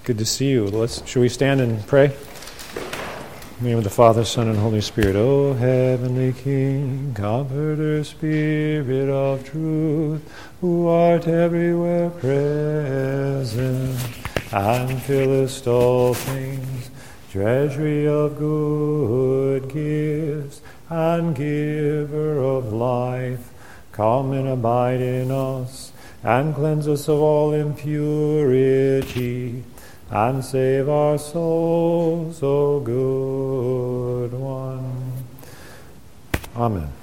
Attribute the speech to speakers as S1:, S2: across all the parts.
S1: Good to see you. Shall we stand and pray? In the name of the Father, Son, and Holy Spirit. O heavenly King, Comforter, Spirit of truth, who art everywhere present, and fillest all things, treasury of good gifts, and giver of life, come and abide in us, and cleanse us of all impurity, and save our souls, O good one. Amen.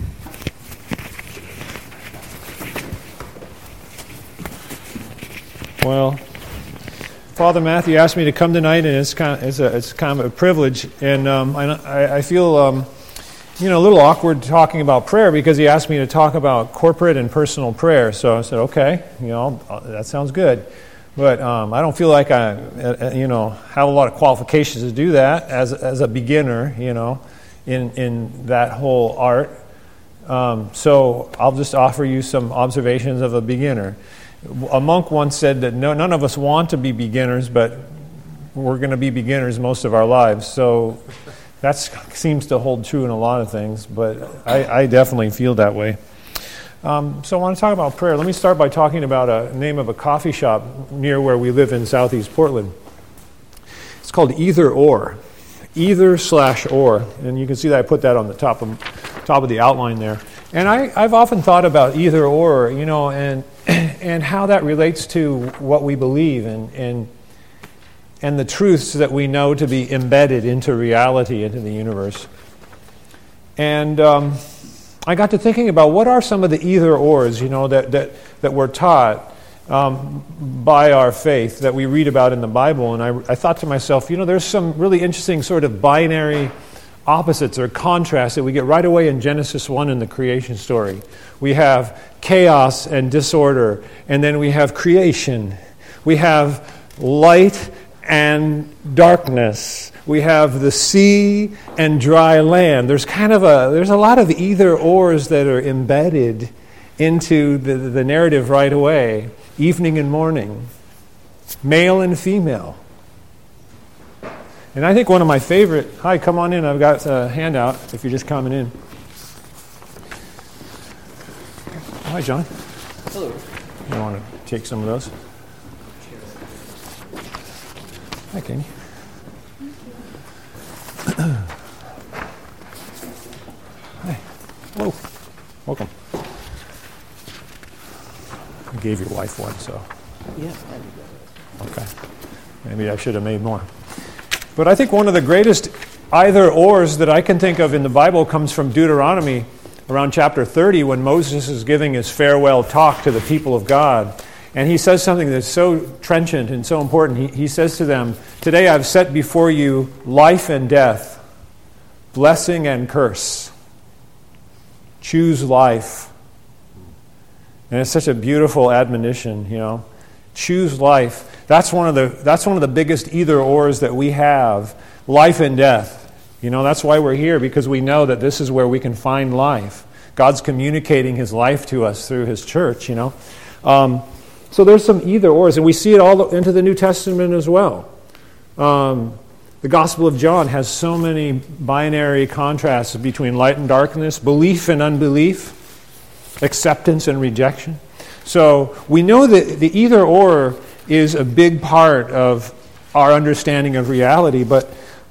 S1: Well, Father Matthew asked me to come tonight, and it's kind of a privilege, and I feel a little awkward talking about prayer because he asked me to talk about corporate and personal prayer. So I said, okay, that sounds good. But I don't feel like I, have a lot of qualifications to do that as a beginner, in that whole art. So I'll just offer you some observations of a beginner. A monk once said that none of us want to be beginners, but we're going to be beginners most of our lives. So that seems to hold true in a lot of things, but I definitely feel that way. So I want to talk about prayer. Let me start by talking about a name of a coffee shop near where we live in southeast Portland. It's called Either Or, Either/Or, and you can see that I put that on the top of the outline there. And I've often thought about either or, and how that relates to what we believe and the truths that we know to be embedded into reality, into the universe. And I got to thinking about what are some of the either-ors, that we're taught by our faith, that we read about in the Bible. And I thought to myself, there's some really interesting sort of binary opposites or contrasts that we get right away in Genesis 1 in the creation story. We have chaos and disorder, and then we have creation. We have light and darkness. We have the sea and dry land. There's a lot of either-ors that are embedded into the narrative right away. Evening and morning. Male and female. And I think one of my favorite... Hi, come on in. I've got a handout if you're just coming in. Hi, John.
S2: Hello.
S1: You want to take some of those? Hi, Kenny. Hi. Hello. Welcome. I gave your wife one, so...
S2: Yeah.
S1: Okay. Maybe I should have made more. But I think one of the greatest either-ors that I can think of in the Bible comes from Deuteronomy around chapter 30 when Moses is giving his farewell talk to the people of God. And he says something that's so trenchant and so important. He says to them, "Today I've set before you life and death, blessing and curse. Choose life." And it's such a beautiful admonition, Choose life. That's one of the biggest either-ors that we have, life and death. That's why we're here, because we know that this is where we can find life. God's communicating His life to us through His church, So there's some either-ors, and we see it all into the New Testament as well. The Gospel of John has so many binary contrasts between light and darkness, belief and unbelief, acceptance and rejection. So we know that the either-or is a big part of our understanding of reality, but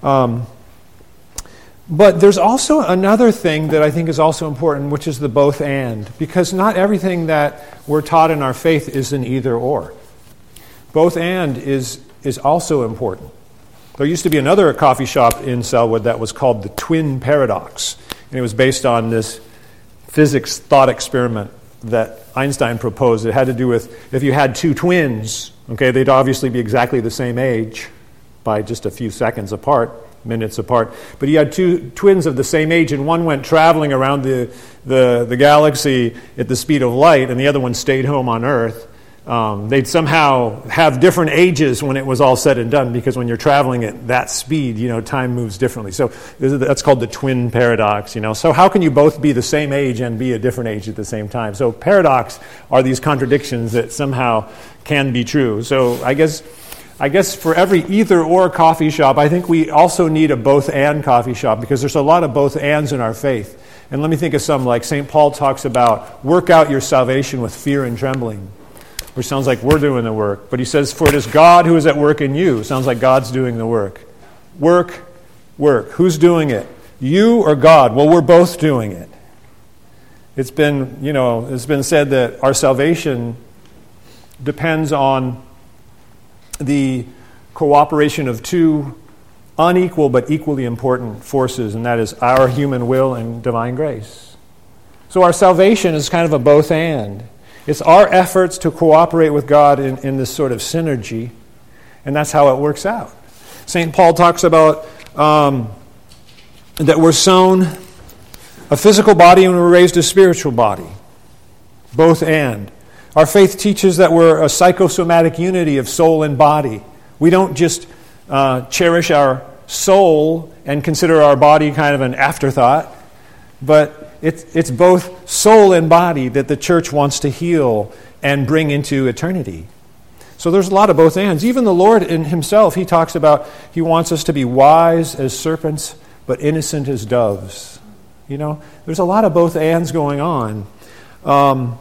S1: there's also another thing that I think is also important, which is the both and, because not everything that we're taught in our faith is an either-or. Both and is also important. There used to be another coffee shop in Selwood that was called the Twin Paradox, and it was based on this physics thought experiment that Einstein proposed. It had to do with if you had two twins, they'd obviously be exactly the same age by just a few seconds apart, minutes apart. But he had two twins of the same age, and one went traveling around the galaxy at the speed of light, and the other one stayed home on Earth. They'd somehow have different ages when it was all said and done, because when you're traveling at that speed, time moves differently. So that's called the twin paradox, So how can you both be the same age and be a different age at the same time? So paradox are these contradictions that somehow can be true. So I guess I guess for every either-or coffee shop, I think we also need a both-and coffee shop, because there's a lot of both-ands in our faith. And let me think of some, like St. Paul talks about, work out your salvation with fear and trembling, which sounds like we're doing the work. But he says, for it is God who is at work in you. Sounds like God's doing the work. Work. Who's doing it? You or God? Well, we're both doing it. It's been said that our salvation depends on the cooperation of two unequal but equally important forces, and that is our human will and divine grace. So our salvation is kind of a both-and. It's our efforts to cooperate with God in this sort of synergy, and that's how it works out. St. Paul talks about that we're sown a physical body and we're raised a spiritual body. Both and. Our faith teaches that we're a psychosomatic unity of soul and body. We don't just cherish our soul and consider our body kind of an afterthought, but it's both soul and body that the church wants to heal and bring into eternity. So there's a lot of both ands. Even the Lord in himself, he talks about, he wants us to be wise as serpents, but innocent as doves. You know, there's a lot of both ands going on. Of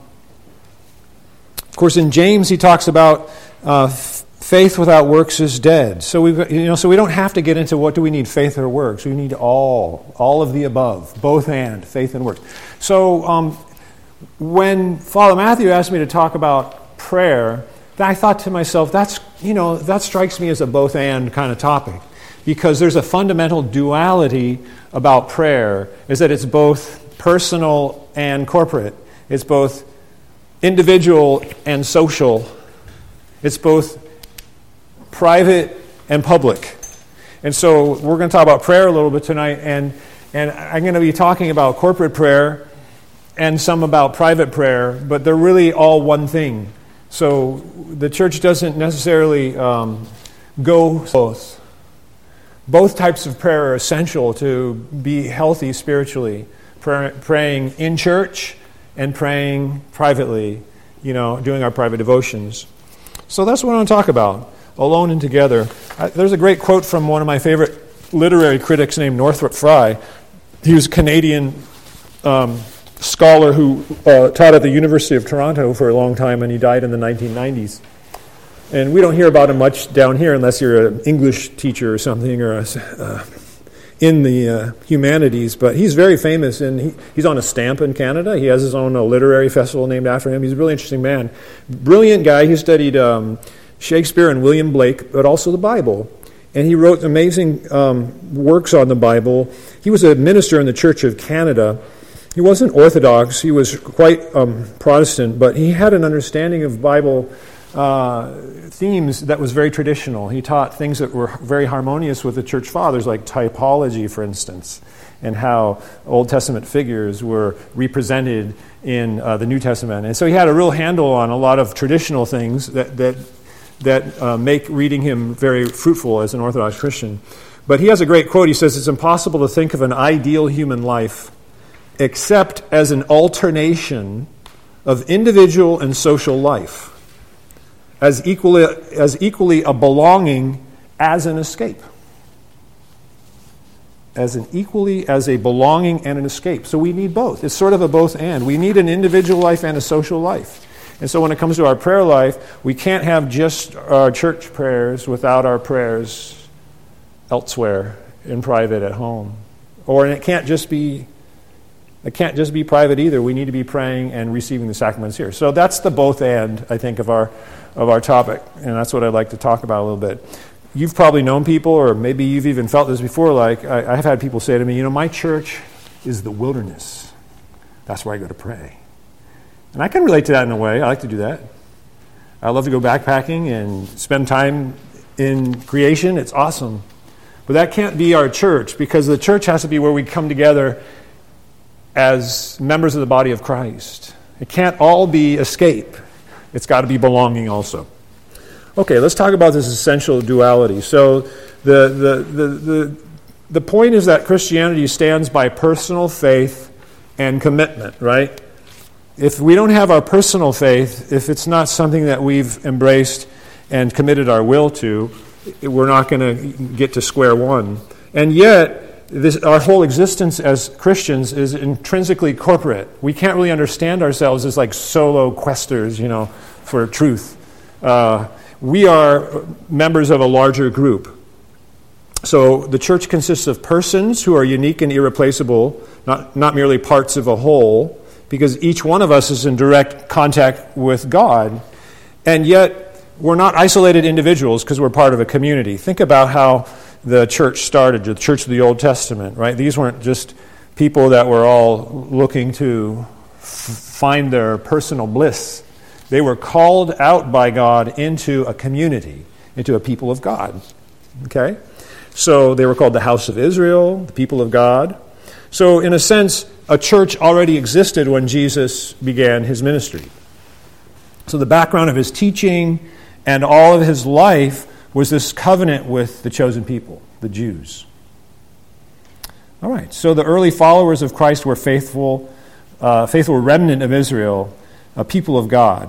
S1: course, in James, he talks about faith without works is dead. So we don't have to get into what do we need, faith or works. We need all of the above, both and, faith and works. So when Father Matthew asked me to talk about prayer, I thought to myself, that strikes me as a both and kind of topic, because there's a fundamental duality about prayer, is that it's both personal and corporate. It's both individual and social. It's both private and public. And so we're going to talk about prayer a little bit tonight, and I'm going to be talking about corporate prayer and some about private prayer, but they're really all one thing. So the church doesn't necessarily go both. Both types of prayer are essential to be healthy spiritually. Praying in church and praying privately, doing our private devotions. So that's what I want to talk about, alone and together. There's a great quote from one of my favorite literary critics named Northrop Frye. He was a Canadian scholar who taught at the University of Toronto for a long time, and he died in the 1990s. And we don't hear about him much down here unless you're an English teacher or something, or in the humanities. But he's very famous, and he's on a stamp in Canada. He has his own literary festival named after him. He's a really interesting man. Brilliant guy. He studied Shakespeare and William Blake, but also the Bible. And he wrote amazing works on the Bible. He was a minister in the Church of Canada. He wasn't Orthodox. He was quite Protestant, but he had an understanding of Bible themes that was very traditional. He taught things that were very harmonious with the church fathers, like typology, for instance, and how Old Testament figures were represented in the New Testament. And so he had a real handle on a lot of traditional things that make reading him very fruitful as an Orthodox Christian. But he has a great quote. He says, "It's impossible to think of an ideal human life except as an alternation of individual and social life, as equally a belonging as an escape." As a belonging and an escape. So we need both. It's sort of a both and. We need an individual life and a social life. And so when it comes to our prayer life, we can't have just our church prayers without our prayers elsewhere, in private, at home. And it can't just be private either. We need to be praying and receiving the sacraments here. So that's the both and, I think, of our topic, and that's what I'd like to talk about a little bit. You've probably known people, or maybe you've even felt this before, like I've had people say to me, my church is the wilderness. That's where I go to pray. And I can relate to that in a way. I like to do that. I love to go backpacking and spend time in creation. It's awesome. But that can't be our church, because the church has to be where we come together as members of the body of Christ. It can't all be escape. It's got to be belonging also. Okay, let's talk about this essential duality. So the point is that Christianity stands by personal faith and commitment, right? If we don't have our personal faith, if it's not something that we've embraced and committed our will to, we're not going to get to square one. And yet, our whole existence as Christians is intrinsically corporate. We can't really understand ourselves as like solo questers, for truth. We are members of a larger group. So the church consists of persons who are unique and irreplaceable, not merely parts of a whole, because each one of us is in direct contact with God. And yet, we're not isolated individuals because we're part of a community. Think about how the church started, the church of the Old Testament, right? These weren't just people that were all looking to find their personal bliss. They were called out by God into a community, into a people of God. Okay? So they were called the house of Israel, the people of God. So in a sense, a church already existed when Jesus began his ministry. So the background of his teaching and all of his life was this covenant with the chosen people, the Jews. All right, so the early followers of Christ were faithful remnant of Israel, a people of God.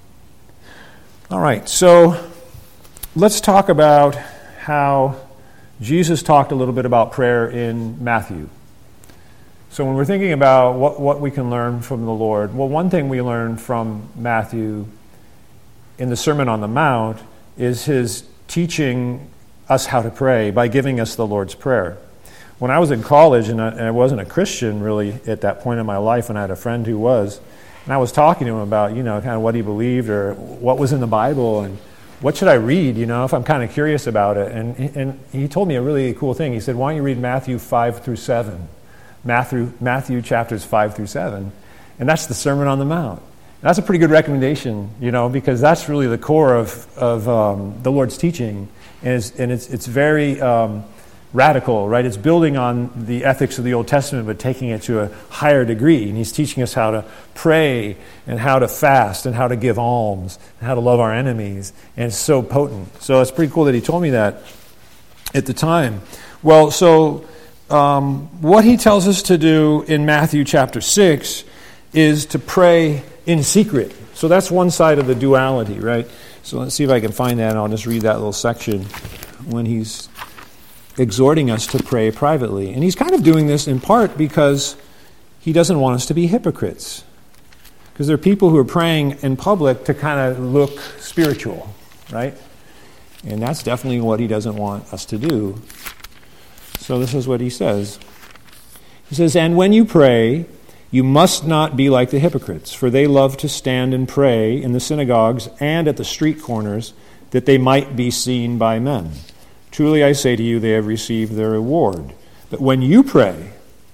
S1: All right, so let's talk about how Jesus talked a little bit about prayer in Matthew. So when we're thinking about what we can learn from the Lord, well, one thing we learn from Matthew in the Sermon on the Mount is his teaching us how to pray by giving us the Lord's Prayer. When I was in college, and I wasn't a Christian really at that point in my life, and I had a friend who was, and I was talking to him about, kind of what he believed or what was in the Bible and what should I read, if I'm kind of curious about it. And he told me a really cool thing. He said, why don't you read Matthew 5 through 7? Matthew chapters 5 through 7. And that's the Sermon on the Mount. And that's a pretty good recommendation, because that's really the core of the Lord's teaching. And it's very radical, right? It's building on the ethics of the Old Testament, but taking it to a higher degree. And he's teaching us how to pray and how to fast and how to give alms and how to love our enemies. And it's so potent. So it's pretty cool that he told me that at the time. Well, so what he tells us to do in Matthew chapter 6 is to pray in secret. So that's one side of the duality, right? So let's see if I can find that, and I'll just read that little section when he's exhorting us to pray privately. And he's kind of doing this in part because he doesn't want us to be hypocrites. Because there are people who are praying in public to kind of look spiritual, right? And that's definitely what he doesn't want us to do. So this is what he says. He says, "And when you pray, you must not be like the hypocrites, for they love to stand and pray in the synagogues and at the street corners, that they might be seen by men. Truly I say to you, they have received their reward. But when you pray,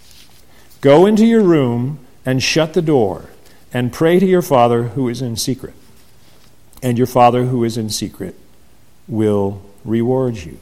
S1: go into your room and shut the door, and pray to your Father who is in secret. And your Father who is in secret will reward you."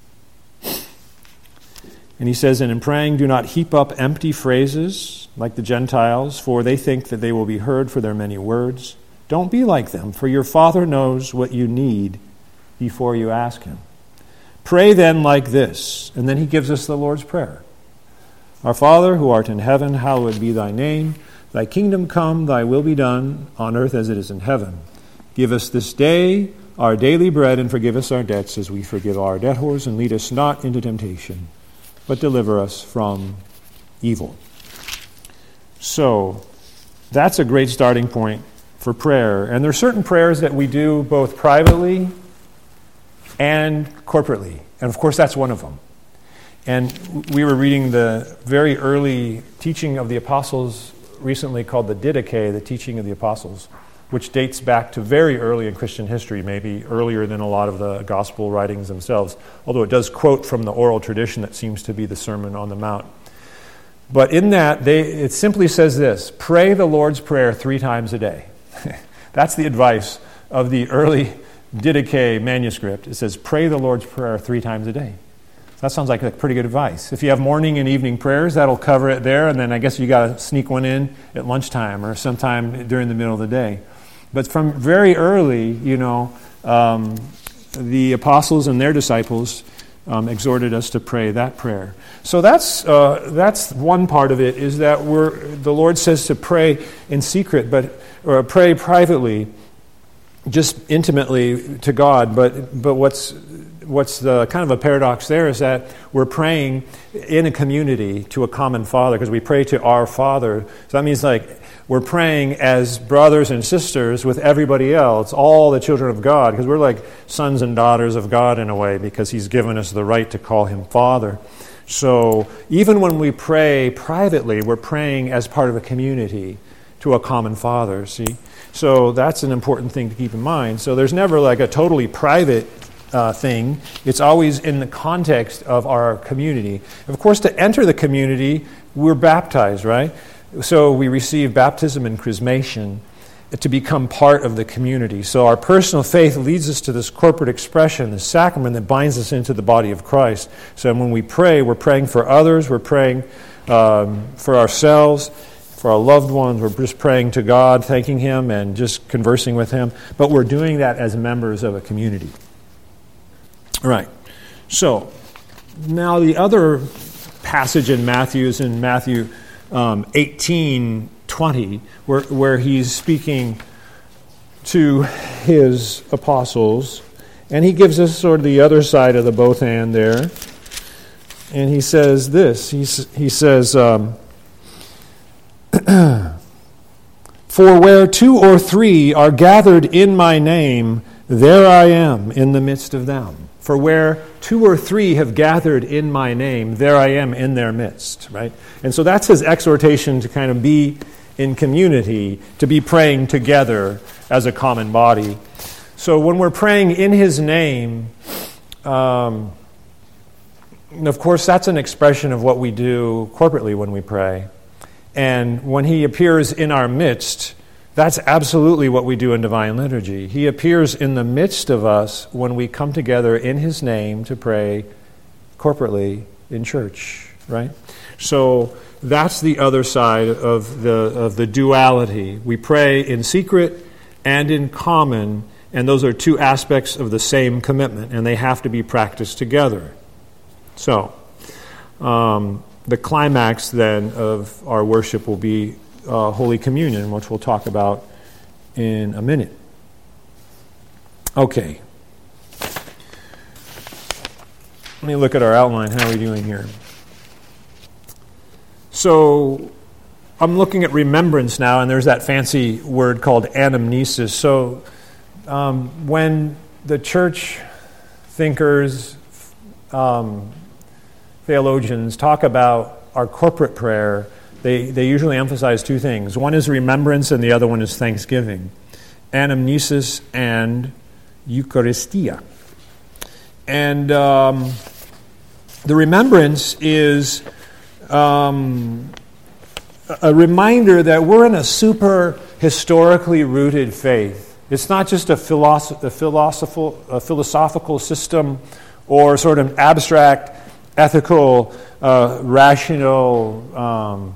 S1: And he says, "And in praying, do not heap up empty phrases like the Gentiles, for they think that they will be heard for their many words. Don't be like them, for your Father knows what you need before you ask him. Pray then like this." And then he gives us the Lord's Prayer. "Our Father, who art in heaven, hallowed be thy name. Thy kingdom come, thy will be done, on earth as it is in heaven. Give us this day our daily bread, and forgive us our debts as we forgive our debtors, and lead us not into temptation, but deliver us from evil." So that's a great starting point for prayer. And there are certain prayers that we do both privately and corporately. And of course, that's one of them. And we were reading the very early teaching of the apostles recently called the Didache, the teaching of the apostles, which dates back to very early in Christian history, maybe earlier than a lot of the gospel writings themselves, although it does quote from the oral tradition that seems to be the Sermon on the Mount. But in that, it simply says this: pray the Lord's Prayer 3 times a day. That's the advice of the early Didache manuscript. It says, pray the Lord's Prayer 3 times a day. That sounds like pretty good advice. If you have morning and evening prayers, that'll cover it there, and then I guess you got to sneak one in at lunchtime or sometime during the middle of the day. But from very early, the apostles and their disciples exhorted us to pray that prayer. So that's one part of it, is that the Lord says to pray in secret, or pray privately. just intimately to God, but what's the kind of a paradox there is that we're praying in a community to a common Father, because we pray to our Father. So that means like we're praying as brothers and sisters with everybody else, all the children of God, because we're like sons and daughters of God in a way, because He's given us the right to call Him Father. So even when we pray privately, we're praying as part of a community to a common Father, see? So that's an important thing to keep in mind. So there's never like a totally private thing. It's always in the context of our community. Of course, to enter the community, we're baptized, right? So we receive baptism and chrismation to become part of the community. So our personal faith leads us to this corporate expression, this sacrament that binds us into the body of Christ. So when we pray, we're praying for others, we're praying for ourselves, for our loved ones, we're just praying to God, thanking Him, and just conversing with Him. But we're doing that as members of a community. All right. So now the other passage in Matthew is in Matthew 18:20, where He's speaking to His apostles, and He gives us sort of the other side of the both and there. And He says this. He says, "For where 2 or 3 are gathered in my name, there I am in the midst of them." For where 2 or 3 have gathered in my name, there I am in their midst, right? And so that's His exhortation to kind of be in community, to be praying together as a common body. So when we're praying in His name, of course that's an expression of what we do corporately when we pray. And when He appears in our midst, that's absolutely what we do in Divine Liturgy. He appears in the midst of us when we come together in His name to pray corporately in church, right? So that's the other side of the duality. We pray in secret and in common, and those are two aspects of the same commitment, and they have to be practiced together. So the climax then of our worship will be Holy Communion, which we'll talk about in a minute. Okay. Let me look at our outline. How are we doing here? So I'm looking at remembrance now, and there's that fancy word called anamnesis. So when the church thinkers, theologians talk about our corporate prayer, they usually emphasize two things. One is remembrance, and the other one is thanksgiving. Anamnesis and Eucharistia. And the remembrance is a reminder that we're in a super historically rooted faith. It's not just a philosophical system or sort of abstract, ethical, rational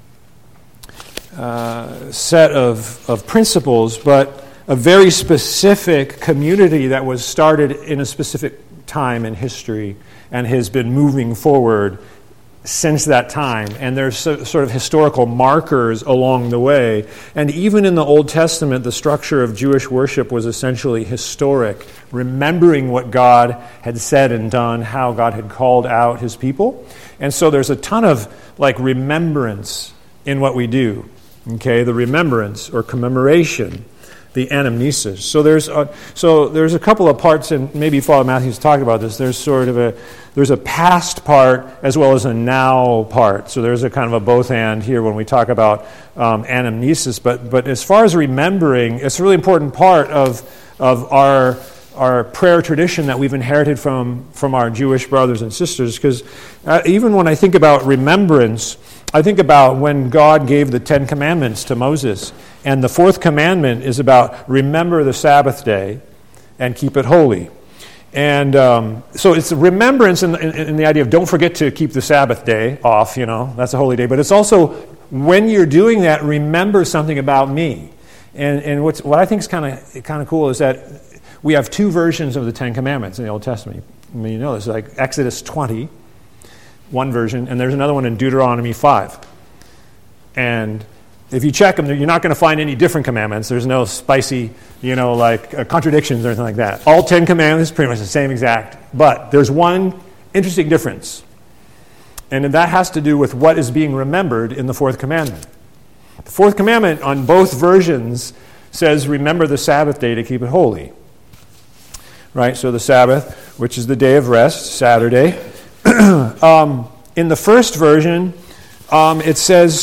S1: set of principles, but a very specific community that was started in a specific time in history and has been moving forward since that time. And there's sort of historical markers along the way. And even in the Old Testament, the structure of Jewish worship was essentially historic, remembering what God had said and done, how God had called out His people. And so there's a ton of remembrance in what we do. Okay, the remembrance or commemoration, the anamnesis. So there's a couple of parts, and maybe Father Matthew's talked about this. There's a past part as well as a now part. So there's a kind of a both and here when we talk about anamnesis. But as far as remembering, it's a really important part of our prayer tradition that we've inherited from our Jewish brothers and sisters. Because even when I think about remembrance, I think about when God gave the 10 Commandments to Moses. And the 4th commandment is about remember the Sabbath day and keep it holy. And so it's remembrance in the idea of don't forget to keep the Sabbath day off, that's a holy day. But it's also when you're doing that, remember something about me. And what I think is kind of cool is that we have 2 versions of the 10 Commandments in the Old Testament. I mean, this, like Exodus 20, one version, and there's another one in Deuteronomy 5. And if you check them, you're not going to find any different commandments. There's no spicy, contradictions or anything like that. All 10 commandments, pretty much the same exact. But there's one interesting difference. And that has to do with what is being remembered in the fourth commandment. The fourth commandment on both versions says, remember the Sabbath day to keep it holy. Right? So the Sabbath, which is the day of rest, Saturday. In the first version, it says,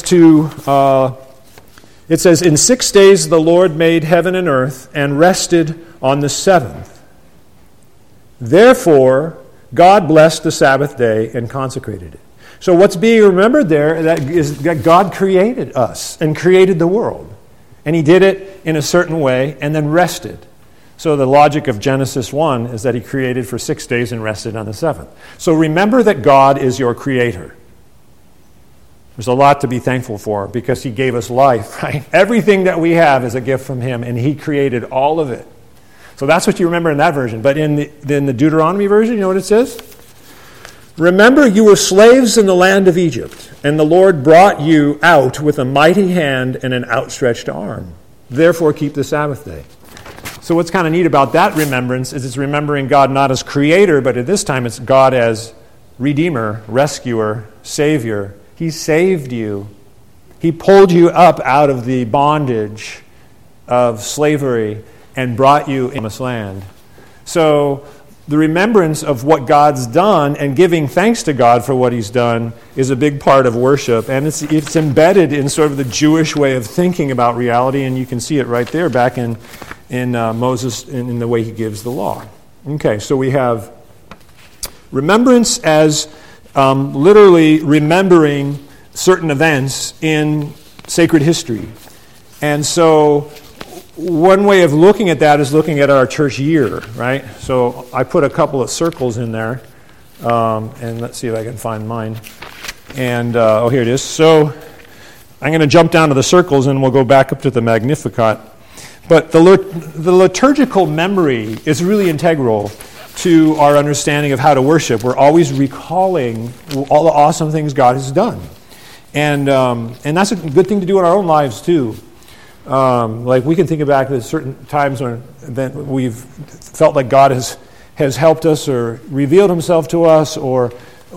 S1: in 6 days the Lord made heaven and earth and rested on the seventh. Therefore, God blessed the Sabbath day and consecrated it. So what's being remembered there is that God created us and created the world. And he did it in a certain way and then rested. So the logic of Genesis 1 is that he created for 6 days and rested on the seventh. So remember that God is your creator. There's a lot to be thankful for because he gave us life, right? Everything that we have is a gift from him, and he created all of it. So that's what you remember in that version. But in the Deuteronomy version, you know what it says? Remember, you were slaves in the land of Egypt, and the Lord brought you out with a mighty hand and an outstretched arm. Therefore, keep the Sabbath day. So what's kind of neat about that remembrance is it's remembering God not as creator, but at this time it's God as redeemer, rescuer, savior. He saved you. He pulled you up out of the bondage of slavery and brought you in this land. So the remembrance of what God's done and giving thanks to God for what he's done is a big part of worship. And it's embedded in sort of the Jewish way of thinking about reality, and you can see it right there back in Moses in the way he gives the law. Okay, so we have remembrance as literally remembering certain events in sacred history. And so one way of looking at that is looking at our church year, right? So I put a couple of circles in there, and let's see if I can find mine. And, here it is. So I'm going to jump down to the circles, and we'll go back up to the Magnificat. But the liturgical memory is really integral to our understanding of how to worship. We're always recalling all the awesome things God has done. And that's a good thing to do in our own lives, too. Like we can think back to certain times when we've felt like God has helped us or revealed himself to us or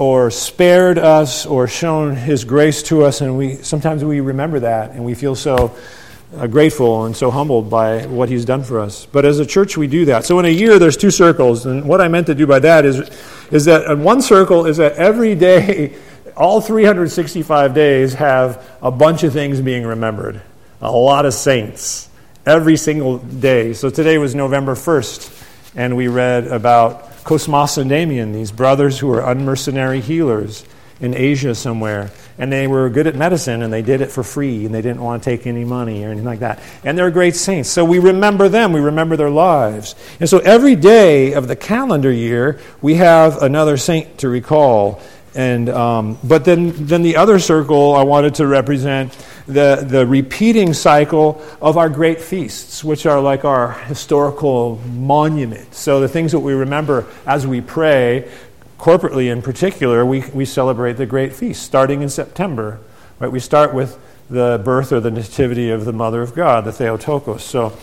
S1: spared us or shown his grace to us, and sometimes we remember that and we feel so grateful and so humbled by what he's done for us. But as a church, we do that. So in a year, there's two circles, and what I meant to do by that is that one circle is that every day, all 365 days have a bunch of things being remembered. A lot of saints every single day. So today was November 1st, and we read about Cosmas and Damian, these brothers who were unmercenary healers in Asia somewhere. And they were good at medicine, and they did it for free, and they didn't want to take any money or anything like that. And they're great saints. So we remember them. We remember their lives. And so every day of the calendar year, we have another saint to recall. And but then the other circle I wanted to represent the repeating cycle of our great feasts, which are like our historical monument. So the things that we remember as we pray, corporately in particular, we celebrate the great feast starting in September. Right? We start with the birth or the nativity of the Mother of God, the Theotokos. So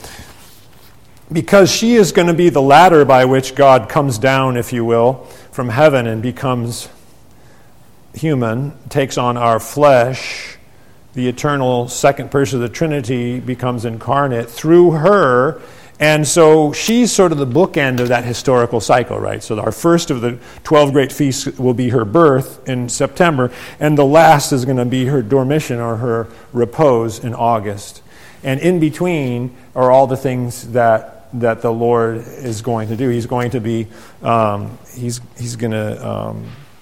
S1: because she is going to be the ladder by which God comes down, if you will, from heaven and becomes human, takes on our flesh, the eternal second person of the Trinity becomes incarnate through her, and so she's sort of the bookend of that historical cycle, right? So our first of the 12 great feasts will be her birth in September, and the last is going to be her dormition or her repose in August. And in between are all the things that the Lord is going to do. He's going to be, he's going to,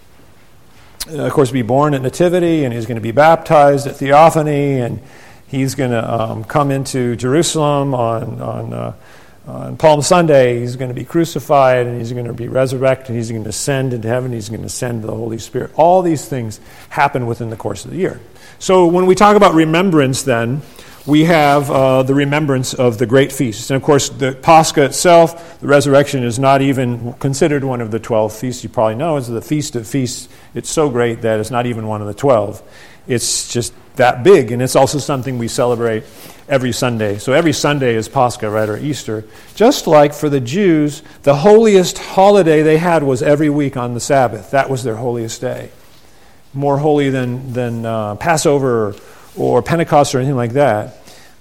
S1: of course, be born at Nativity, and he's going to be baptized at Theophany, and he's going to come into Jerusalem on Palm Sunday. He's going to be crucified, and he's going to be resurrected, and he's going to ascend into heaven. He's going to send the Holy Spirit. All these things happen within the course of the year. So when we talk about remembrance then, we have the remembrance of the great feasts. And of course, the Pascha itself, the resurrection, is not even considered one of the 12 feasts. You probably know it's the Feast of Feasts. It's so great that it's not even one of the 12. It's just that big, and it's also something we celebrate every Sunday. So every Sunday is Pascha, right, or Easter. Just like for the Jews, the holiest holiday they had was every week on the Sabbath. That was their holiest day. More holy than Passover or Pentecost or anything like that.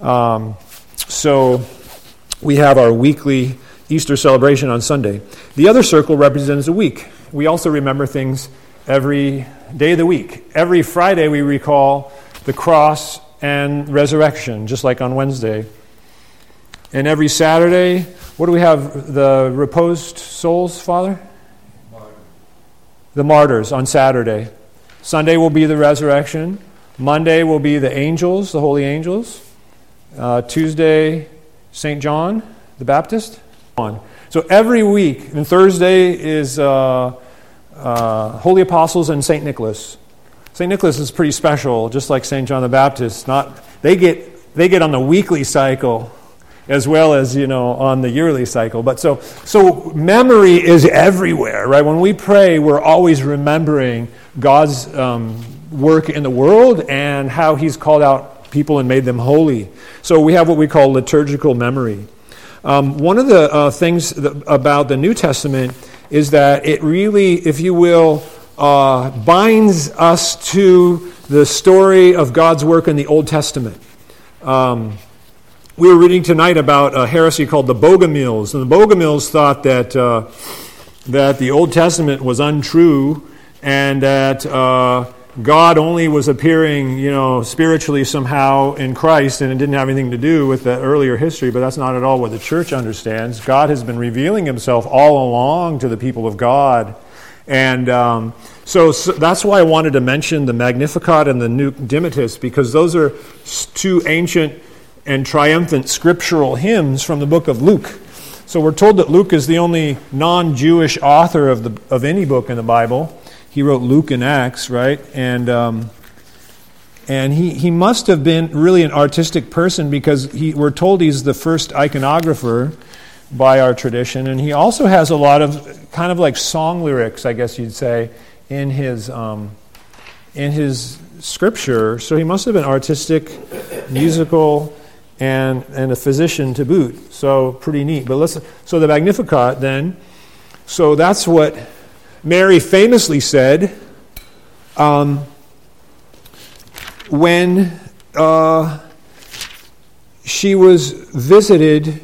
S1: So we have our weekly Easter celebration on Sunday. The other circle represents a week. We also remember things every day of the week. Every Friday we recall the cross and resurrection, just like on Wednesday. And every Saturday, what do we have? The reposed souls, Father? The martyrs on Saturday. Sunday will be the resurrection. Monday will be the angels, the holy angels. Tuesday, St. John the Baptist. So every week, and Thursday is Holy Apostles and St. Nicholas. St. Nicholas is pretty special, just like St. John the Baptist. They get on the weekly cycle as well as, on the yearly cycle. But so memory is everywhere, right? When we pray, we're always remembering God's work in the world and how He's called out people and made them holy. So we have what we call liturgical memory. One of the things about the New Testament is that it really, if you will, binds us to the story of God's work in the Old Testament. We were reading tonight about a heresy called the Bogomils, and the Bogomils thought that the Old Testament was untrue and that God only was appearing, spiritually somehow in Christ, and it didn't have anything to do with the earlier history, but that's not at all what the church understands. God has been revealing Himself all along to the people of God. And so that's why I wanted to mention the Magnificat and the Nunc Dimittis, because those are two ancient and triumphant scriptural hymns from the book of Luke. So we're told that Luke is the only non-Jewish author of any book in the Bible. He wrote Luke and Acts, right? And he must have been really an artistic person, because we're told he's the first iconographer by our tradition, and he also has a lot of kind of like song lyrics, I guess you'd say, in his scripture. So he must have been artistic, musical, and a physician to boot. So pretty neat. But so the Magnificat then. So that's what Mary famously said when she was visited.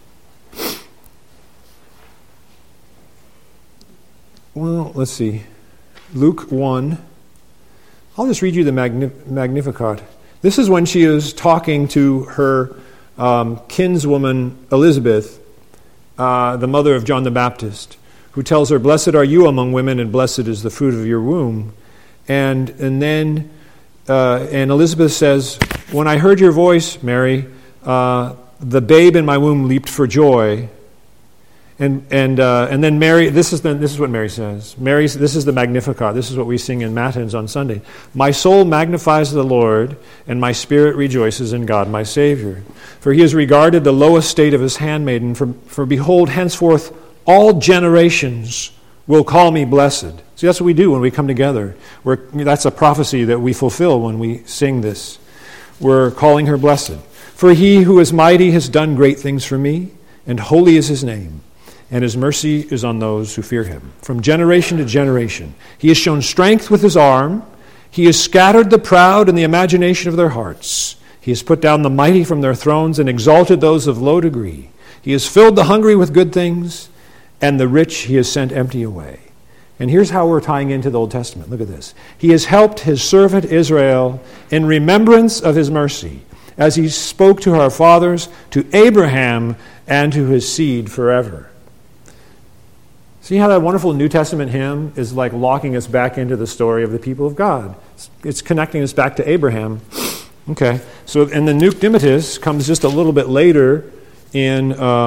S1: Well, let's see. Luke 1. I'll just read you the Magnificat. This is when she is talking to her kinswoman Elizabeth, the mother of John the Baptist, who tells her, "Blessed are you among women, and blessed is the fruit of your womb." And then Elizabeth says, "When I heard your voice, Mary, the babe in my womb leaped for joy." And then Mary, this is what Mary says. This is the Magnificat. This is what we sing in Matins on Sunday. "My soul magnifies the Lord, and my spirit rejoices in God my Savior. For He has regarded the low estate of His handmaiden. For behold, henceforth all generations will call me blessed." See, that's what we do when we come together. That's a prophecy that we fulfill when we sing this. We're calling her blessed. "For He who is mighty has done great things for me, and holy is His name. And His mercy is on those who fear Him. From generation to generation, He has shown strength with His arm. He has scattered the proud in the imagination of their hearts. He has put down the mighty from their thrones and exalted those of low degree. He has filled the hungry with good things, and the rich He has sent empty away." And here's how we're tying into the Old Testament. Look at this. "He has helped His servant Israel in remembrance of His mercy, as He spoke to our fathers, to Abraham, and to his seed forever." See how that wonderful New Testament hymn is like locking us back into the story of the people of God. It's connecting us back to Abraham. Okay, so and the Nunc Dimittis comes just a little bit later in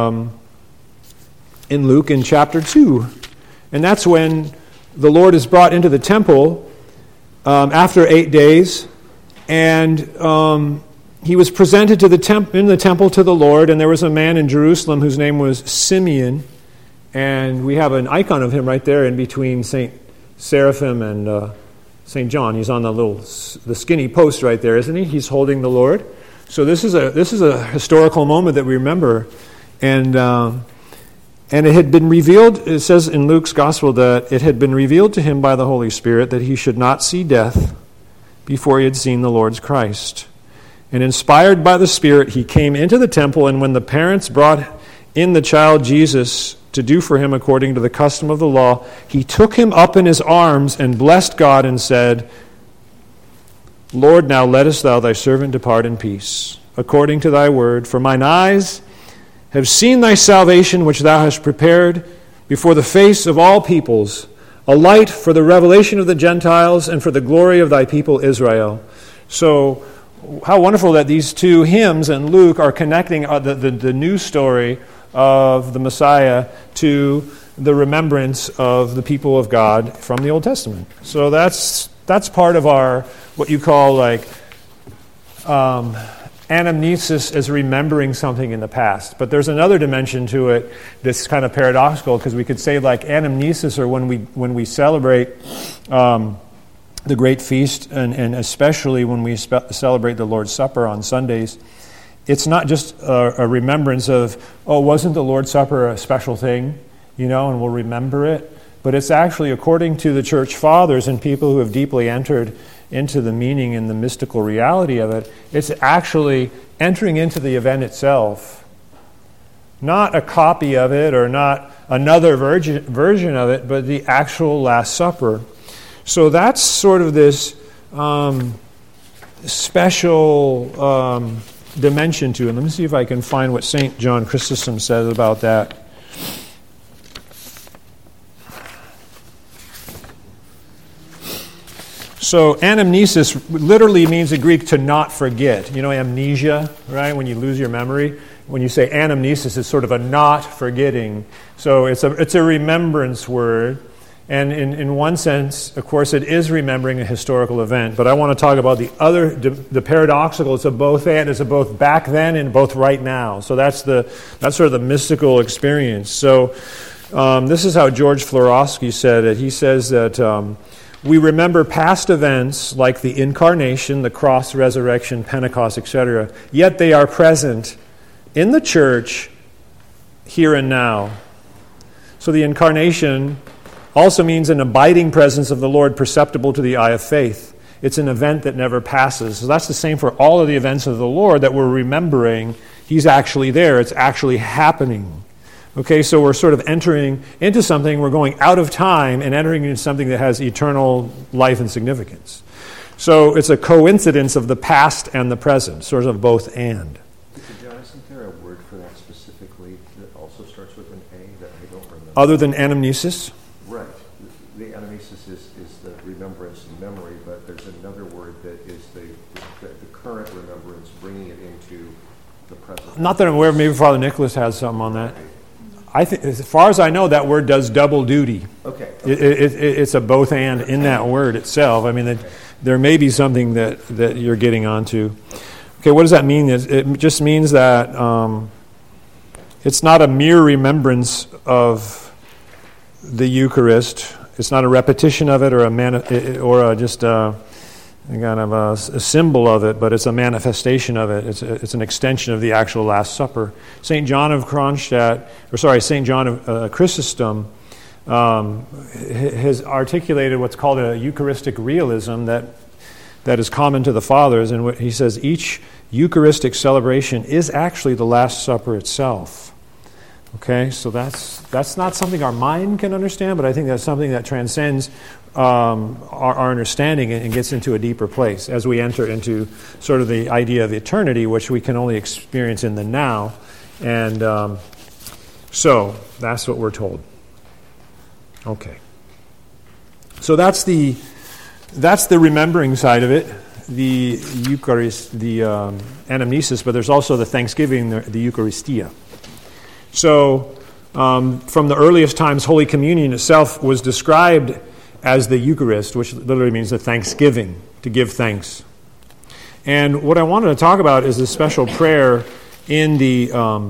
S1: Luke in chapter 2. And that's when the Lord is brought into the temple after 8 days, and he was presented to in the temple to the Lord, and there was a man in Jerusalem whose name was Simeon, and we have an icon of him right there in between St. Seraphim and St. John. He's on the skinny post right there, isn't he? He's holding the Lord. So this is a historical moment that we remember, and it had been revealed. It says in Luke's Gospel that it had been revealed to him by the Holy Spirit that he should not see death before he had seen the Lord's Christ. And inspired by the Spirit, he came into the temple, and when the parents brought in the child Jesus to do for him according to the custom of the law, he took him up in his arms and blessed God and said, Lord, now lettest thou thy servant depart in peace, according to thy word. For mine eyes have seen thy salvation, which thou hast prepared before the face of all peoples, a light for the revelation of the Gentiles and for the glory of thy people Israel. So, how wonderful that these two hymns and Luke are connecting the news story of the Messiah to the remembrance of the people of God from the Old Testament. So that's part of our, what you call like anamnesis, as remembering something in the past. But there's another dimension to it that's kind of paradoxical, because we could say like anamnesis, or when we celebrate the great feast, and especially when we celebrate the Lord's Supper on Sundays, it's not just a remembrance of, oh, wasn't the Lord's Supper a special thing, and we'll remember it. But it's actually, according to the church fathers and people who have deeply entered into the meaning and the mystical reality of it, it's actually entering into the event itself. Not a copy of it or not another version of it, but the actual Last Supper. So that's sort of this special dimension to it. Let me see if I can find what St. John Chrysostom says about that. So anamnesis literally means in Greek to not forget. Amnesia, right? When you lose your memory. When you say anamnesis, it's sort of a not forgetting. So it's a remembrance word. And in one sense, of course, it is remembering a historical event. But I want to talk about the paradoxical. It's a both and. It's a both back then and both right now. So that's sort of the mystical experience. So this is how George Florovsky said it. He says that we remember past events like the Incarnation, the Cross, Resurrection, Pentecost, etc. Yet they are present in the church here and now. So the Incarnation also means an abiding presence of the Lord perceptible to the eye of faith. It's an event that never passes. So that's the same for all of the events of the Lord that we're remembering. He's actually there. It's actually happening. Okay, so we're sort of entering into something. We're going out of time and entering into something that has eternal life and significance. So it's a coincidence of the past and the present, sort of both and.
S2: John, isn't there a word for that specifically that also starts with an A that I don't remember?
S1: Other than anamnesis?
S2: Right. The anamnesis is the remembrance and memory, but there's another word that is the current remembrance, bringing it into the present.
S1: Not that I'm aware of. Maybe Father Nicholas has something on that. I think, as far as I know, that word does double duty.
S2: Okay.
S1: It's a both and in that word itself. I mean, there may be something that you're getting onto. Okay, what does that mean? It just means that it's not a mere remembrance of the Eucharist. It's not a repetition of it or just kind of a symbol of it, but it's a manifestation of it. It's an extension of the actual Last Supper. St. John of Chrysostom has articulated what's called a Eucharistic realism that is common to the Fathers, and he says each Eucharistic celebration is actually the Last Supper itself. Okay, so that's not something our mind can understand, but I think that's something that transcends our understanding and gets into a deeper place as we enter into sort of the idea of eternity, which we can only experience in the now. And so that's what we're told. Okay. So that's the remembering side of it, the Eucharist, the anamnesis, but there's also the thanksgiving, the Eucharistia. So from the earliest times, Holy Communion itself was described as the Eucharist, which literally means the thanksgiving, to give thanks. And what I wanted to talk about is the special prayer in the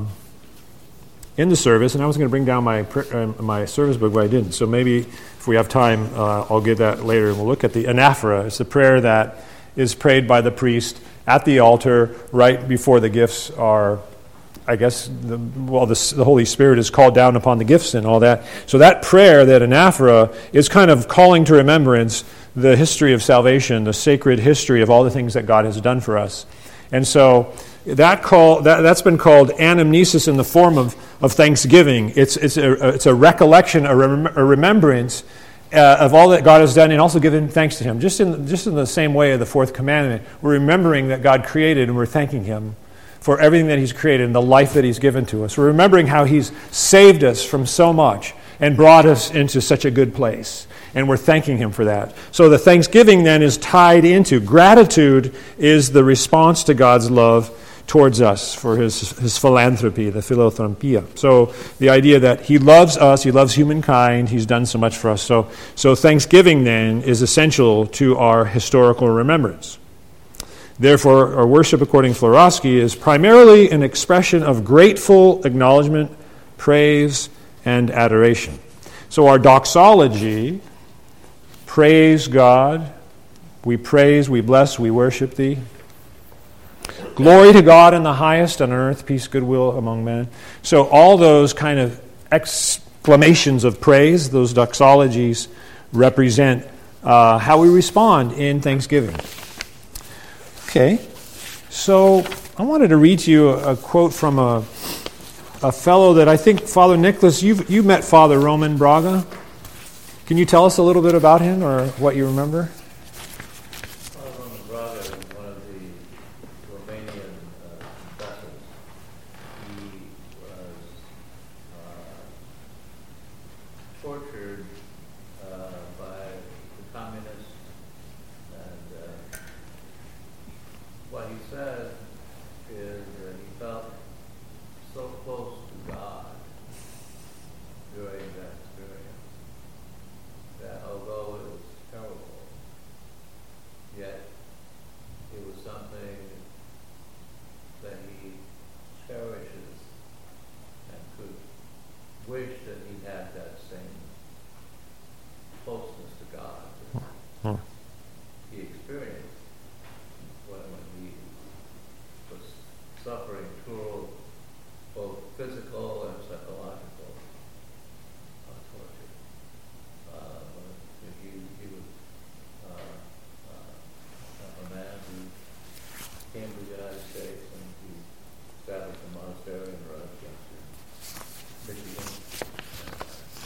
S1: service. And I was going to bring down my service book, but I didn't. So maybe if we have time, I'll give that later. And we'll look at the anaphora. It's the prayer that is prayed by the priest at the altar right before the gifts are, I guess, the Holy Spirit is called down upon the gifts and all that. So that prayer, that anaphora, is kind of calling to remembrance the history of salvation, the sacred history of all the things that God has done for us. And so that's been called anamnesis in the form of thanksgiving. It's a recollection, a remembrance of all that God has done, and also giving thanks to Him. Just in the same way of the fourth commandment, we're remembering that God created, and we're thanking Him for everything that He's created and the life that He's given to us. We're remembering how He's saved us from so much and brought us into such a good place. And we're thanking Him for that. So the thanksgiving then is tied into gratitude, is the response to God's love towards us for His philanthropy, the philanthropia. So the idea that He loves us, He loves humankind, He's done so much for us. So thanksgiving then is essential to our historical remembrance. Therefore, our worship, according to Florovsky, is primarily an expression of grateful acknowledgement, praise, and adoration. So our doxology, praise God, we praise, we bless, we worship Thee. Glory to God in the highest, on earth, peace, goodwill among men. So all those kind of exclamations of praise, those doxologies, represent how we respond in thanksgiving. Okay, so I wanted to read to you a quote from a fellow that I think, Father Nicholas, you met Father Roman Braga. Can you tell us a little bit about him or what you remember?
S3: Father Roman Braga is one of the Romanian confessors. He was tortured by the communists, and what he said is that he felt so close to God during that experience that although it was terrible, yet it was something that he cherishes and could wish that he had that same closeness to God that he experienced when he was suffering cruel, both physical and psychological torture. He was a man who came to the United States and he established a monastery in Rochester, Michigan, and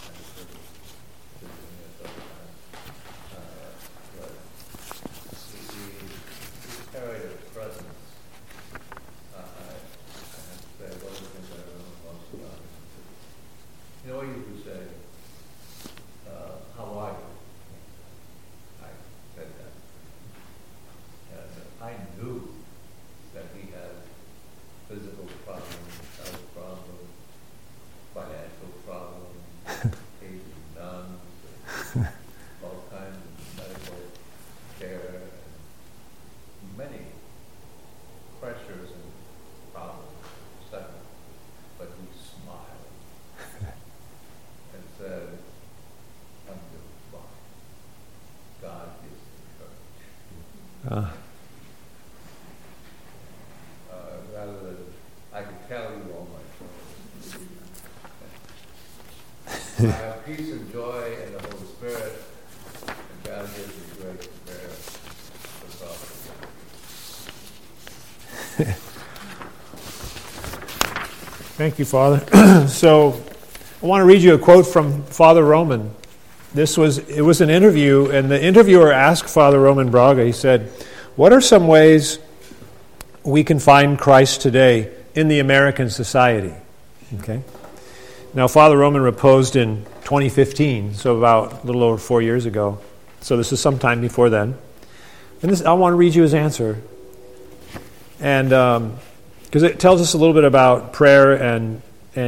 S3: but he carried a presence. I have to say, one of the things I remember most about him is, you know, he would say, how are you? I said that. And I knew that he had physical problems, health problems, financial problems, aging nuns, all kinds of medical care, and many pressures and problems, etc. But he smiled and said, I'm doing fine. God is encouraged. Rather than, I could tell you all my troubles. I have peace and joy in the Holy Spirit, and God gives me grace to bear the problem.
S1: Thank you, Father. So I want to read you a quote from Father Roman. It was an interview, and the interviewer asked Father Roman Braga, he said, what are some ways we can find Christ today in the American society? Okay. Now, Father Roman reposed in 2015, so about a little over 4 years ago. So this is sometime before then. And I want to read you his answer. And because it tells us a little bit about prayer and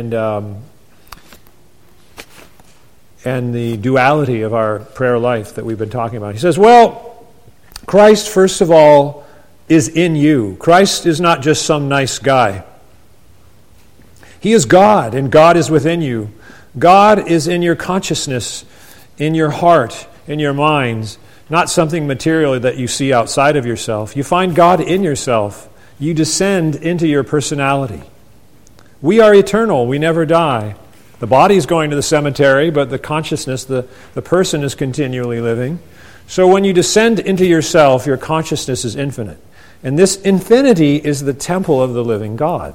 S1: the duality of our prayer life that we've been talking about. He says, well, Christ, first of all, is in you. Christ is not just some nice guy. He is God, and God is within you. God is in your consciousness, in your heart, in your minds, not something material that you see outside of yourself. You find God in yourself. You descend into your personality. We are eternal. We never die. The body is going to the cemetery, but the consciousness, the person is continually living. So when you descend into yourself, your consciousness is infinite. And this infinity is the temple of the living God.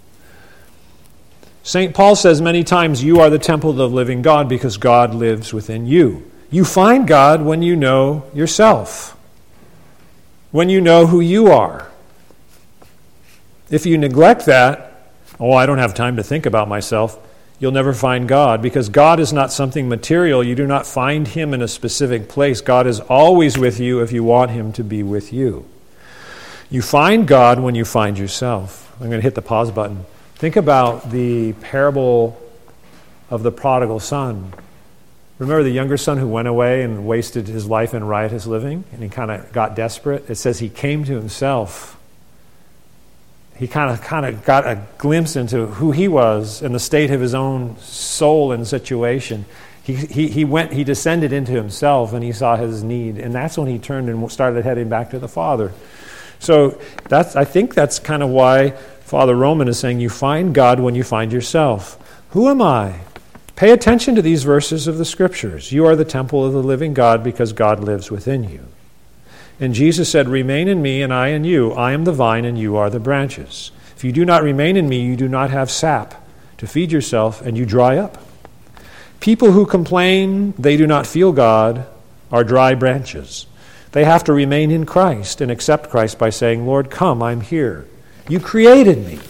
S1: St. Paul says many times, you are the temple of the living God because God lives within you. You find God when you know yourself, when you know who you are. If you neglect that, I don't have time to think about myself, you'll never find God, because God is not something material. You do not find Him in a specific place. God is always with you if you want Him to be with you. You find God when you find yourself. I'm going to hit the pause button. Think about the parable of the prodigal son. Remember the younger son who went away and wasted his life in riotous living, and he kind of got desperate? It says he came to himself. He kind of got a glimpse into who he was and the state of his own soul and situation. He descended into himself, and he saw his need, and that's when he turned and started heading back to the Father. So I think that's kind of why Father Roman is saying you find God when you find yourself. Who am I? Pay attention to these verses of the Scriptures. You are the temple of the living God because God lives within you. And Jesus said, remain in me and I in you. I am the vine and you are the branches. If you do not remain in me, you do not have sap to feed yourself and you dry up. People who complain they do not feel God are dry branches. They have to remain in Christ and accept Christ by saying, Lord, come, I'm here. You created me.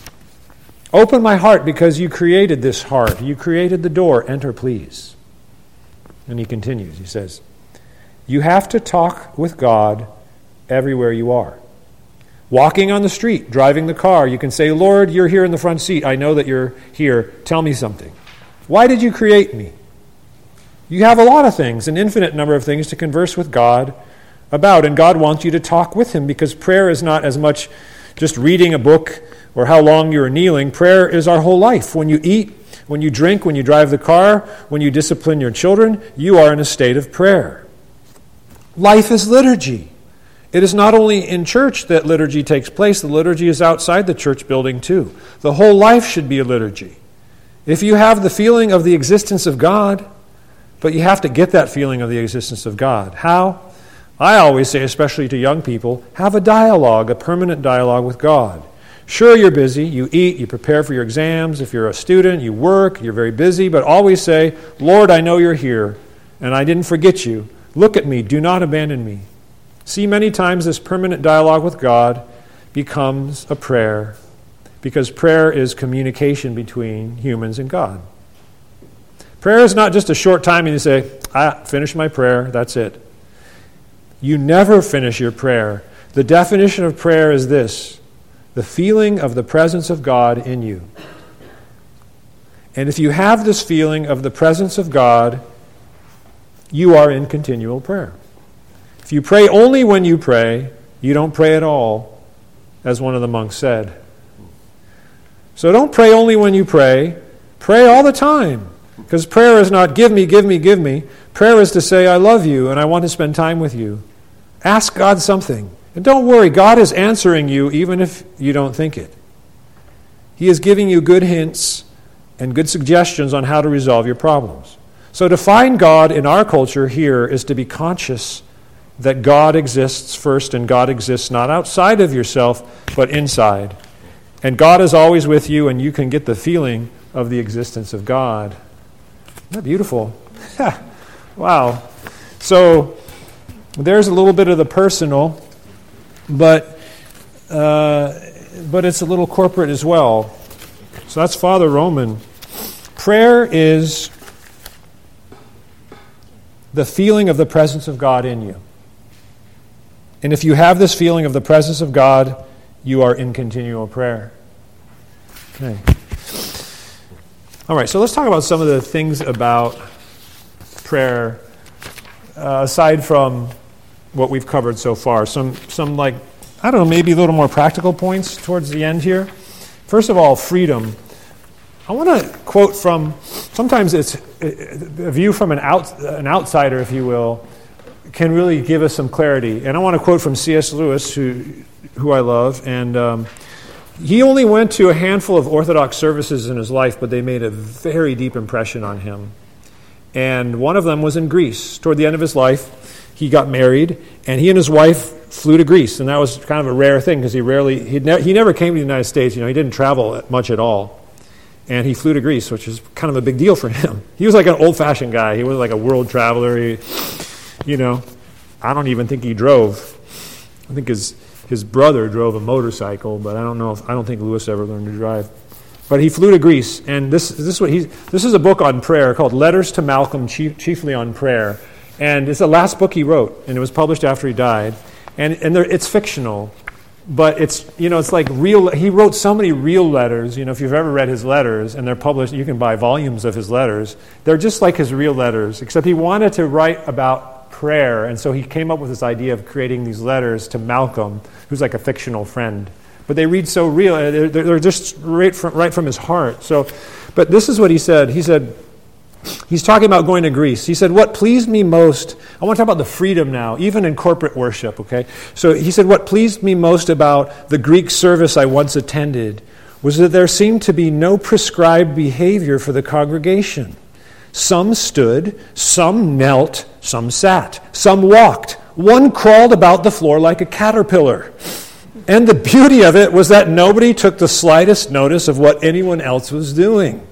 S1: Open my heart because you created this heart. You created the door. Enter, please. And he continues. He says, you have to talk with God everywhere you are. Walking on the street, driving the car, you can say, Lord, you're here in the front seat. I know that you're here. Tell me something. Why did you create me? You have a lot of things, an infinite number of things to converse with God about. And God wants you to talk with Him because prayer is not as much just reading a book or how long you're kneeling. Prayer is our whole life. When you eat, when you drink, when you drive the car, when you discipline your children, you are in a state of prayer. Life is liturgy. It is not only in church that liturgy takes place. The liturgy is outside the church building too. The whole life should be a liturgy. If you have the feeling of the existence of God, but you have to get that feeling of the existence of God. How? I always say, especially to young people, have a dialogue, a permanent dialogue with God. Sure, you're busy. You eat, you prepare for your exams. If you're a student, you work, you're very busy. But always say, Lord, I know you're here, and I didn't forget you. Look at me. Do not abandon me. See, many times this permanent dialogue with God becomes a prayer, because prayer is communication between humans and God. Prayer is not just a short time and you say, I finished my prayer, that's it. You never finish your prayer. The definition of prayer is this: the feeling of the presence of God in you. And if you have this feeling of the presence of God, you are in continual prayer. If you pray only when you pray, you don't pray at all, as one of the monks said. So don't pray only when you pray. Pray all the time. Because prayer is not give me, give me, give me. Prayer is to say, I love you and I want to spend time with you. Ask God something. And don't worry, God is answering you even if you don't think it. He is giving you good hints and good suggestions on how to resolve your problems. So to find God in our culture here is to be conscious that God exists first, and God exists not outside of yourself, but inside. And God is always with you, and you can get the feeling of the existence of God. Isn't that beautiful? Wow. So there's a little bit of the personal, but it's a little corporate as well. So that's Father Roman. Prayer is the feeling of the presence of God in you. And if you have this feeling of the presence of God, you are in continual prayer. Okay. All right, so let's talk about some of the things about prayer, aside from what we've covered so far. Some like I don't know, maybe a little more practical points towards the end here. First of all, freedom. I want to quote from, sometimes it's a view from an outsider, if you will, can really give us some clarity. And I want to quote from C.S. Lewis, who I love, and he only went to a handful of Orthodox services in his life, but they made a very deep impression on him. And one of them was in Greece. Toward the end of his life, he got married, and he and his wife flew to Greece, and that was kind of a rare thing because he never came to the United States. He didn't travel much at all, and he flew to Greece, which is kind of a big deal for him. He was like an old-fashioned guy. He was like a world traveler. I don't even think he drove. I think his brother drove a motorcycle, but I don't think Lewis ever learned to drive. But he flew to Greece, and this is a book on prayer called Letters to Malcolm, chiefly on prayer, and it's the last book he wrote, and it was published after he died. And it's fictional, but it's like real. He wrote so many real letters. If you've ever read his letters, and they're published, you can buy volumes of his letters. They're just like his real letters, except he wanted to write about prayer, and so he came up with this idea of creating these letters to Malcolm, who's like a fictional friend. But they read so real; they're just right from his heart. So, but this is what he said. He said. He's talking about going to Greece. He said, what pleased me most, I want to talk about the freedom now, even in corporate worship, okay? So he said, what pleased me most about the Greek service I once attended was that there seemed to be no prescribed behavior for the congregation. Some stood, some knelt, some sat, some walked. One crawled about the floor like a caterpillar. And the beauty of it was that nobody took the slightest notice of what anyone else was doing.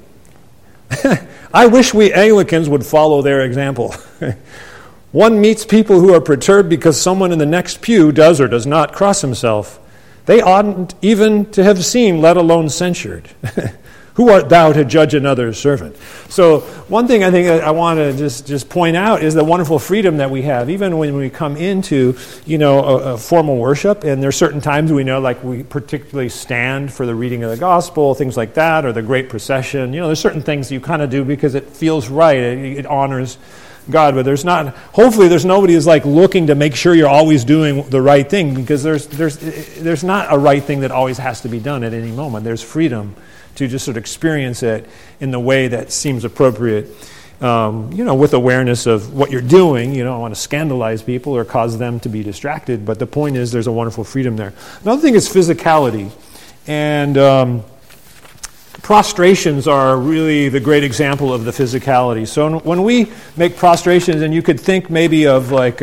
S1: I wish we Anglicans would follow their example. One meets people who are perturbed because someone in the next pew does or does not cross himself. They oughtn't even to have seen, let alone censured. Who art thou to judge another's servant? So one thing I think I want to just point out is the wonderful freedom that we have, even when we come into a formal worship. And there are certain times we know, like we particularly stand for the reading of the gospel, things like that, or the great procession. There's certain things you kind of do because it feels right. It honors God, but hopefully there's nobody who's like looking to make sure you're always doing the right thing, because there's not a right thing that always has to be done at any moment. There's freedom to just sort of experience it in the way that seems appropriate, with awareness of what you're doing. You don't want to scandalize people or cause them to be distracted, but the point is there's a wonderful freedom there. Another thing is physicality, and prostrations are really the great example of the physicality. So when we make prostrations, and you could think maybe of like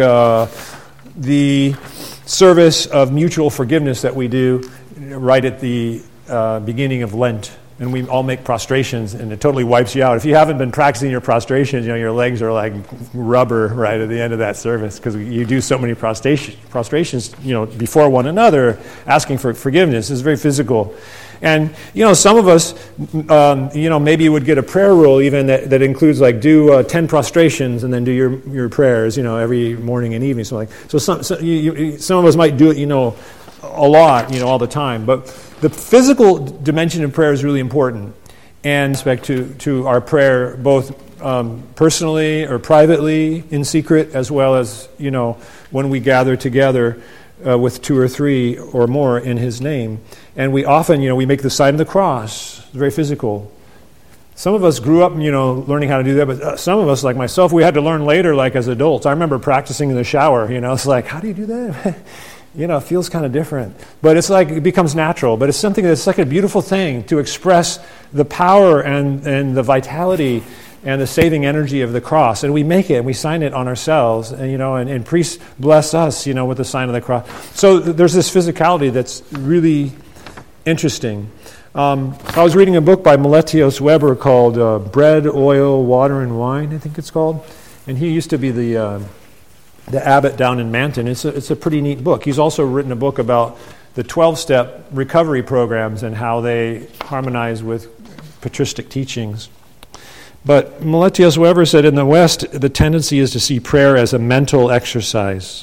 S1: the service of mutual forgiveness that we do right at the beginning of Lent, and we all make prostrations, and it totally wipes you out. If you haven't been practicing your prostrations, your legs are like rubber right at the end of that service, because you do so many prostrations, before one another, asking for forgiveness. It's very physical. And, some of us, maybe would get a prayer rule even that includes like do 10 prostrations and then do your prayers, every morning and evening. So some of us might do it, a lot, all the time. But the physical dimension of prayer is really important, and respect to our prayer, both personally or privately in secret, as well as when we gather together with 2 or 3 or more in His name. And we often, we make the sign of the cross. It's very physical. Some of us grew up, learning how to do that, but some of us, like myself, we had to learn later, like as adults. I remember practicing in the shower. It's like, how do you do that? It feels kind of different. But it's like it becomes natural. But it's something that's like a beautiful thing to express the power and the vitality and the saving energy of the cross. And we make it, and we sign it on ourselves. And priests bless us, with the sign of the cross. So there's this physicality that's really interesting. I was reading a book by Meletios Weber called Bread, Oil, Water, and Wine, I think it's called. And he used to be the abbot down in Manton. It's a pretty neat book. He's also written a book about the 12-step recovery programs and how they harmonize with patristic teachings. But Meletios Weber said, in the West, the tendency is to see prayer as a mental exercise.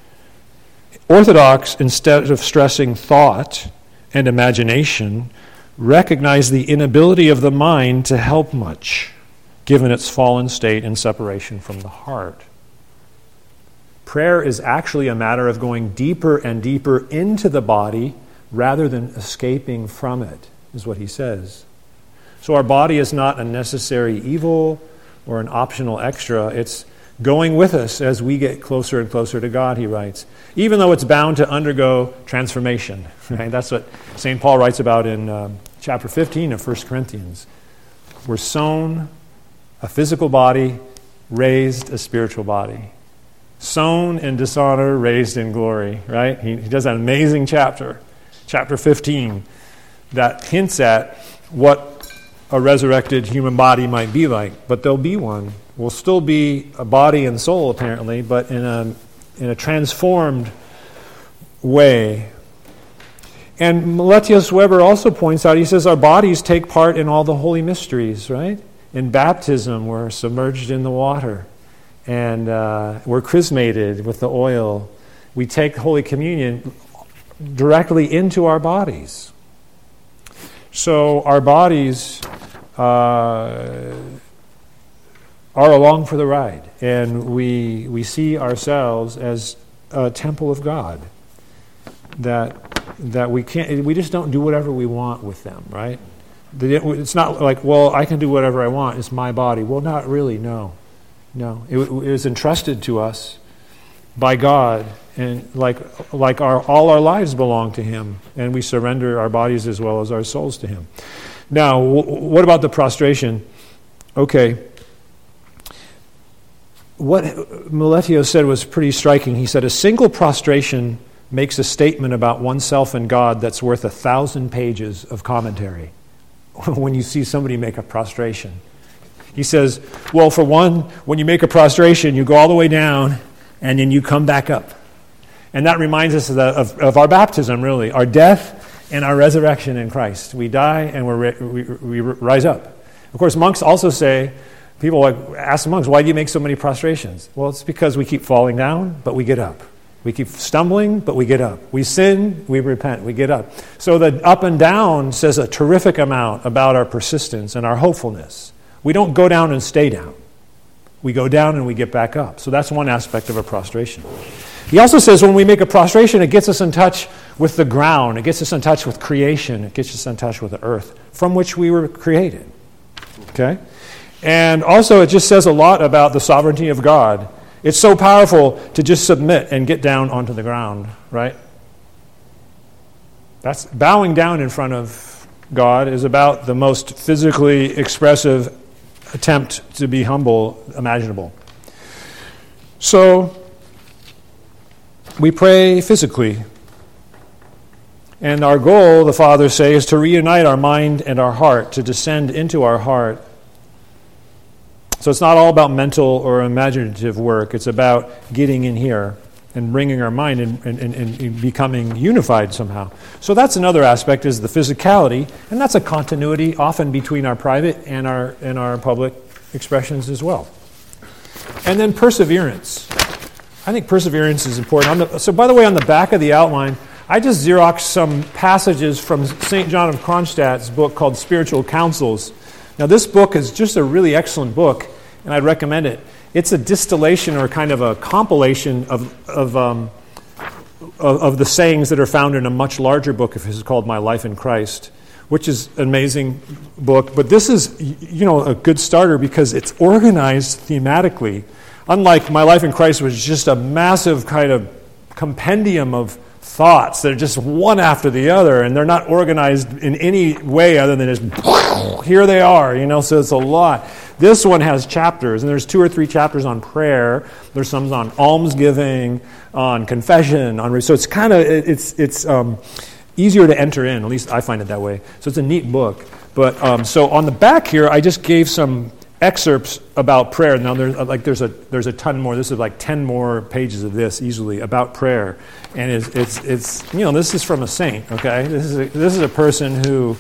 S1: Orthodox, instead of stressing thought and imagination, recognize the inability of the mind to help much, given its fallen state and separation from the heart. Prayer is actually a matter of going deeper and deeper into the body rather than escaping from it, is what he says. So our body is not a necessary evil or an optional extra. It's going with us as we get closer and closer to God, he writes, even though it's bound to undergo transformation. Right? That's what St. Paul writes about in chapter 15 of 1 Corinthians. We're sown a physical body, raised a spiritual body. Sown in dishonor, raised in glory, right? He does an amazing chapter 15, that hints at what a resurrected human body might be like. But there'll be one. Will still be a body and soul, apparently, but in a transformed way. And Meletius Weber also points out, he says, our bodies take part in all the holy mysteries, right? In baptism, we're submerged in the water. And we're chrismated with the oil. We take Holy Communion directly into our bodies. So our bodies are along for the ride. And we see ourselves as a temple of God. That we just don't do whatever we want with them, right? It's not like, well, I can do whatever I want. It's my body. Well, not really, no. No, it was entrusted to us by God, and like all our lives belong to Him, and we surrender our bodies as well as our souls to Him. Now, what about the prostration? Okay, what Meletius said was pretty striking. He said, a single prostration makes a statement about oneself and God that's worth 1,000 pages of commentary when you see somebody make a prostration. He says, well, for one, when you make a prostration, you go all the way down, and then you come back up. And that reminds us of our baptism, really, our death and our resurrection in Christ. We die, and we rise up. Of course, monks also say, people ask the monks, why do you make so many prostrations? Well, it's because we keep falling down, but we get up. We keep stumbling, but we get up. We sin, we repent, we get up. So the up and down says a terrific amount about our persistence and our hopefulness. We don't go down and stay down. We go down and we get back up. So that's one aspect of a prostration. He also says when we make a prostration, it gets us in touch with the ground. It gets us in touch with creation. It gets us in touch with the earth from which we were created. Okay? And also it just says a lot about the sovereignty of God. It's so powerful to just submit and get down onto the ground, right? That's bowing down in front of God is about the most physically expressive attempt to be humble imaginable. So we pray physically. And our goal, the fathers say, is to reunite our mind and our heart, to descend into our heart. So it's not all about mental or imaginative work. It's about getting in here and bringing our mind and becoming unified somehow. So that's another aspect, is the physicality, and that's a continuity often between our private and our public expressions as well. And then perseverance. I think perseverance is important. So by the way, on the back of the outline, I just Xeroxed some passages from St. John of Kronstadt's book called Spiritual Counsels. Now this book is just a really excellent book, and I'd recommend it. It's a distillation or kind of a compilation of the sayings that are found in a much larger book of his called My Life in Christ, which is an amazing book. But this is, a good starter because it's organized thematically. Unlike My Life in Christ, which is just a massive kind of compendium of thoughts that are just one after the other, and they're not organized in any way other than just here they are, so it's a lot. This one has chapters, and there's 2 or 3 chapters on prayer. There's some on almsgiving, on confession, so it's kind of it's easier to enter in. At least I find it that way. So it's a neat book. But so on the back here, I just gave some excerpts about prayer. Now there's a ton more. This is like 10 more pages of this easily about prayer, and it's this is from a saint. Okay, this is a person who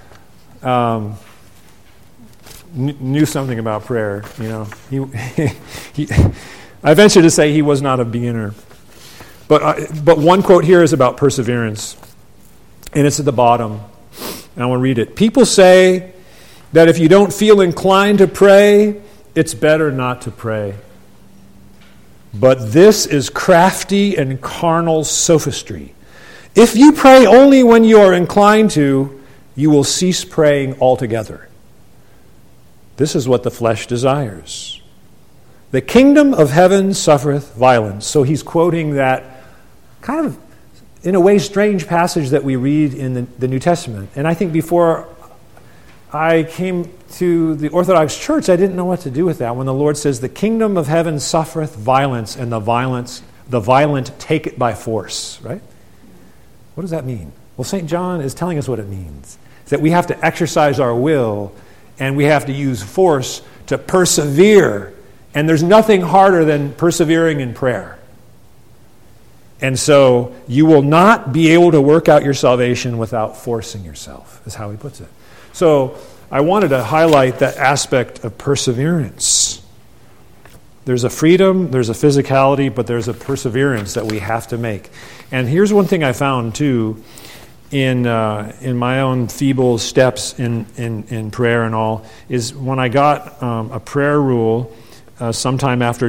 S1: knew something about prayer. I venture to say he was not a beginner. But one quote here is about perseverance, and it's at the bottom. And I want to read it. People say that if you don't feel inclined to pray, it's better not to pray. but this is crafty and carnal sophistry. If you pray only when you are inclined to, you will cease praying altogether. This is what the flesh desires. The kingdom of heaven suffereth violence. So he's quoting that kind of, in a way, strange passage that we read in the New Testament. And I think before I came to the Orthodox Church, I didn't know what to do with that. When the Lord says, the kingdom of heaven suffereth violence, and the violent take it by force, right? What does that mean? Well, St. John is telling us what it means. It's that we have to exercise our will, and we have to use force to persevere. And there's nothing harder than persevering in prayer. And so you will not be able to work out your salvation without forcing yourself, is how he puts it. So I wanted to highlight that aspect of perseverance. There's a freedom, there's a physicality, but there's a perseverance that we have to make. And here's one thing I found, too, in my own feeble steps in prayer and all, is when I got a prayer rule sometime after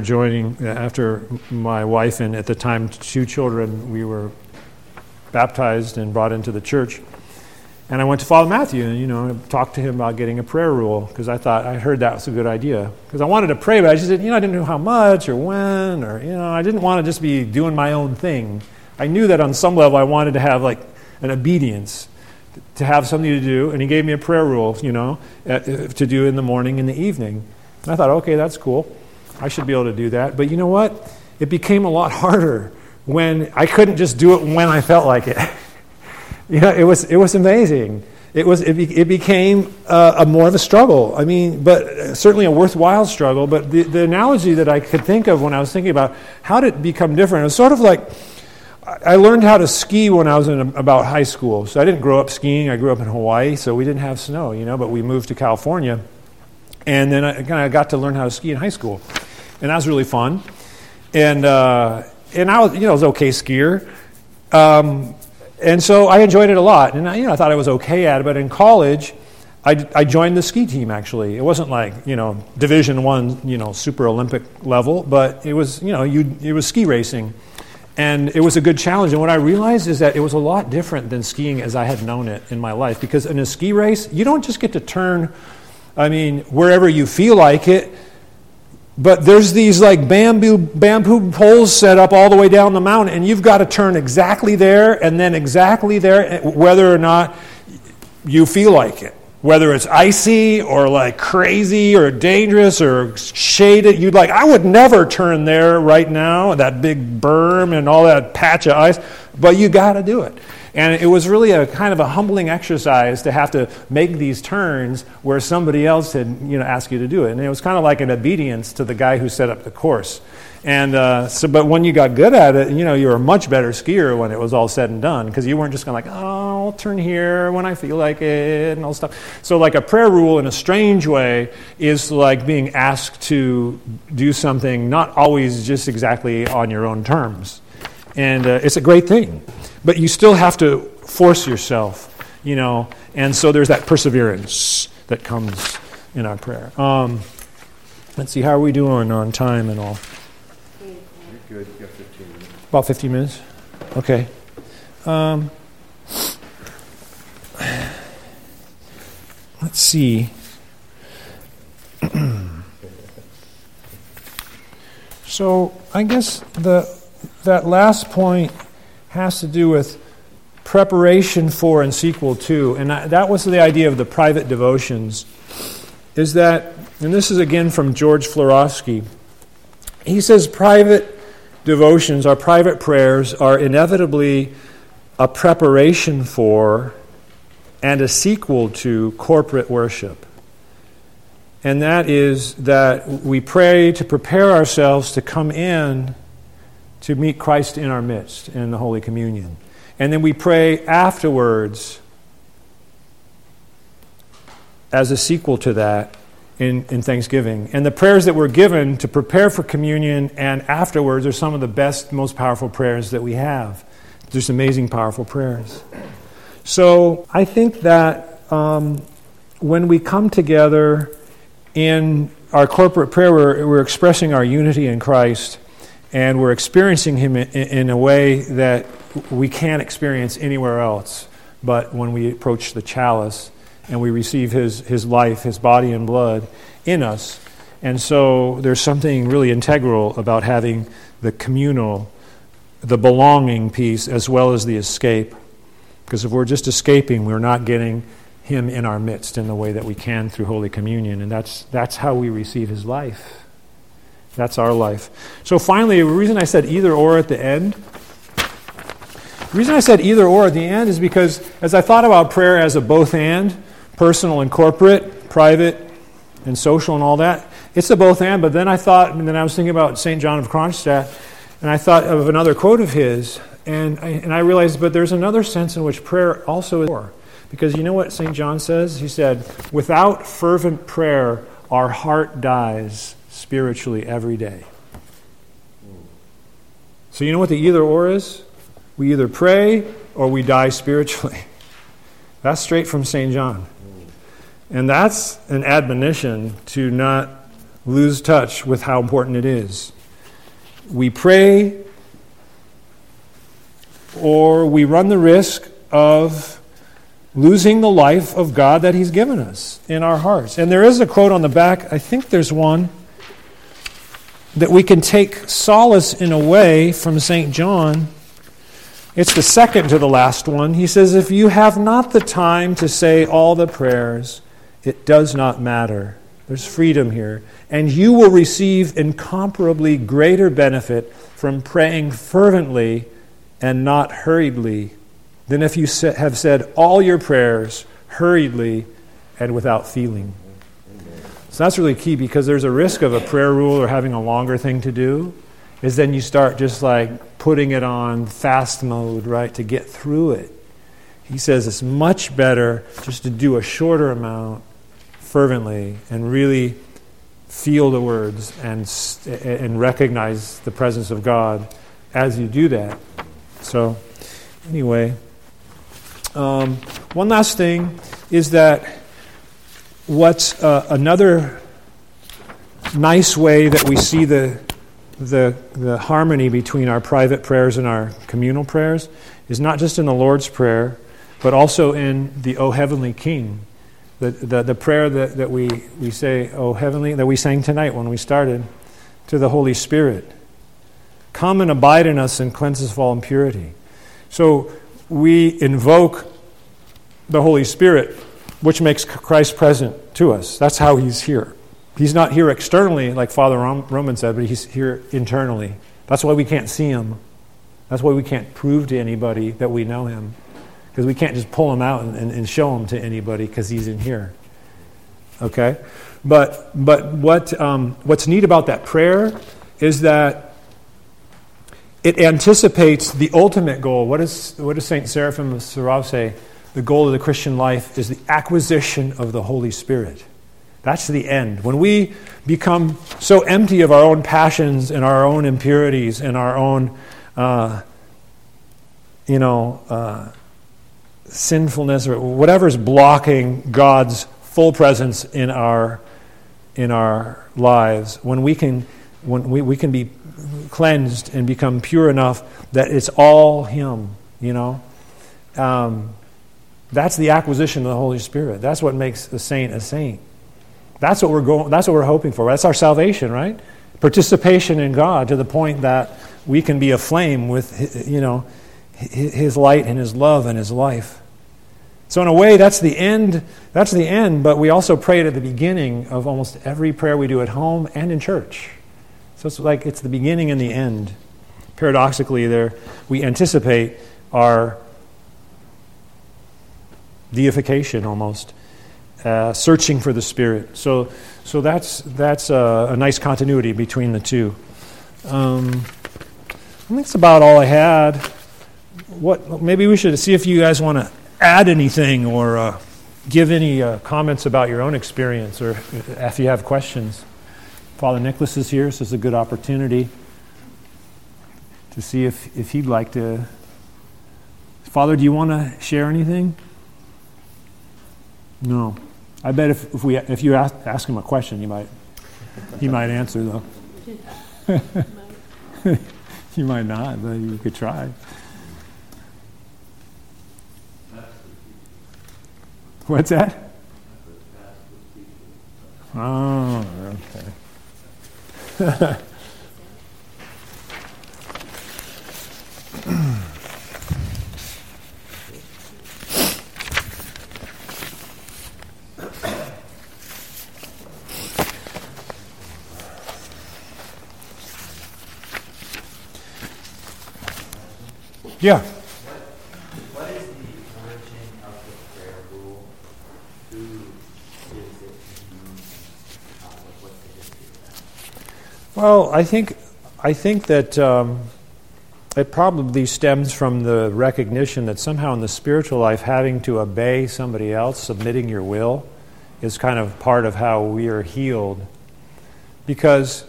S1: my wife and at the time 2 children, we were baptized and brought into the church. And I went to Father Matthew and, talked to him about getting a prayer rule, because I heard that was a good idea. Because I wanted to pray, but I just didn't, I didn't know how much or when, or, I didn't want to just be doing my own thing. I knew that on some level I wanted to have like an obedience, to have something to do. And he gave me a prayer rule, to do in the morning and the evening. And I thought, okay, that's cool. I should be able to do that. But you know what? It became a lot harder when I couldn't just do it when I felt like it. It was amazing. It became more of a struggle. I mean, but certainly a worthwhile struggle. But the analogy that I could think of when I was thinking about how did it become different, it was sort of like I learned how to ski when I was in about high school. So I didn't grow up skiing. I grew up in Hawaii, so we didn't have snow, but we moved to California. And then I kind of got to learn how to ski in high school. And that was really fun. And I was, I was an okay skier. And so I enjoyed it a lot. And I thought I was okay at it. But in college, I joined the ski team, actually. It wasn't like, Division I, Super Olympic level. But it was, it was ski racing. And it was a good challenge. And what I realized is that it was a lot different than skiing as I had known it in my life. Because in a ski race, you don't just get to turn, wherever you feel like it. But there's these like bamboo poles set up all the way down the mountain, and you've got to turn exactly there and then exactly there, whether or not you feel like it. Whether it's icy or like crazy or dangerous or shaded, I would never turn there right now, that big berm and all that patch of ice, but you got to do it. And it was really a kind of a humbling exercise to have to make these turns where somebody else had, asked you to do it. And it was kind of like an obedience to the guy who set up the course. And but when you got good at it, you were a much better skier when it was all said and done, because you weren't just going I'll turn here when I feel like it and all stuff. So like a prayer rule in a strange way is like being asked to do something not always just exactly on your own terms. And it's a great thing. But you still have to force yourself, and so there's that perseverance that comes in our prayer. Let's see, how are we doing on time and all?
S2: You're good. You got 15 minutes.
S1: About 15 minutes? Okay. Let's see. So I guess that last point has to do with preparation for and sequel to. And that was the idea of the private devotions, is that, and this is again from George Florovsky, he says private devotions, our private prayers, are inevitably a preparation for and a sequel to corporate worship. And that is that we pray to prepare ourselves to come in to meet Christ in our midst in the Holy Communion. And then we pray afterwards as a sequel to that in Thanksgiving. And the prayers that we're given to prepare for communion and afterwards are some of the best, most powerful prayers that we have. Just amazing, powerful prayers. So I think that when we come together in our corporate prayer, we're expressing our unity in Christ. and we're experiencing him in a way that we can't experience anywhere else but when we approach the chalice and we receive his life, his body and blood in us. And so there's something really integral about having the communal, the belonging piece, as well as the escape. Because if we're just escaping, we're not getting him in our midst in the way that we can through Holy Communion. And that's how we receive his life. That's our life. So finally, the reason I said either or at the end, is because as I thought about prayer as a both and, personal and corporate, private and social and all that, it's a both and. But then I was thinking about St. John of Kronstadt, and I thought of another quote of his, and I realized, but there's another sense in which prayer also is more. Because you know what St. John says? He said, without fervent prayer, our heart dies spiritually every day. So you know what the either or is? We either pray or we die spiritually. That's straight from St. John. And that's an admonition to not lose touch with how important it is. We pray or we run the risk of losing the life of God that he's given us in our hearts. And there is a quote on the back, I think there's one, that we can take solace in a way from St. John. It's the second to the last one. He says, if you have not the time to say all the prayers, it does not matter. There's freedom here. And you will receive incomparably greater benefit from praying fervently and not hurriedly than if you have said all your prayers hurriedly and without feeling. So that's really key, because there's a risk of a prayer rule or having a longer thing to do, is then you start just like putting it on fast mode, right, to get through it. He says it's much better just to do a shorter amount fervently and really feel the words and recognize the presence of God as you do that. So anyway, one last thing is that what's another nice way that we see the harmony between our private prayers and our communal prayers is not just in the Lord's Prayer, but also in the O Heavenly King. The prayer that we say, O Heavenly, that we sang tonight when we started, to the Holy Spirit. Come and abide in us and cleanse us of all impurity. So we invoke the Holy Spirit, which makes Christ present to us. That's how he's here. He's not here externally, like Father Roman said, but he's here internally. That's why we can't see him. That's why we can't prove to anybody that we know him. Because we can't just pull him out and show him to anybody because he's in here. Okay? But what's neat about that prayer is that it anticipates the ultimate goal. What does St. Seraphim of Sarov say? The goal of the Christian life is the acquisition of the Holy Spirit. That's the end. When we become so empty of our own passions and our own impurities and our own, sinfulness or whatever's blocking God's full presence in our lives, when we can be cleansed and become pure enough that it's all Him, that's the acquisition of the Holy Spirit. That's what makes a saint a saint. That's what we're hoping for. That's our salvation, right? Participation in God to the point that we can be aflame with, His light and His love and His life. So in a way, that's the end. That's the end. But we also pray it at the beginning of almost every prayer we do at home and in church. So it's like it's the beginning and the end. Paradoxically, we anticipate our deification almost, searching for the Spirit. So that's a nice continuity between the two. I think that's about all I had. Maybe we should see if you guys want to add anything or give any comments about your own experience, or if you have questions. Father Nicholas is here, so it's a good opportunity to see if he'd like to. Father, do you want to share anything? No. I bet if you ask him a question, he might answer though. You might not, but you could try. What's that? Oh, okay. Yeah.
S4: What is the origin of the prayer rule? Who gives it to whom? What's the history of that?
S1: Well, I think that it probably stems from the recognition that somehow in the spiritual life, having to obey somebody else, submitting your will, is kind of part of how we are healed. Because,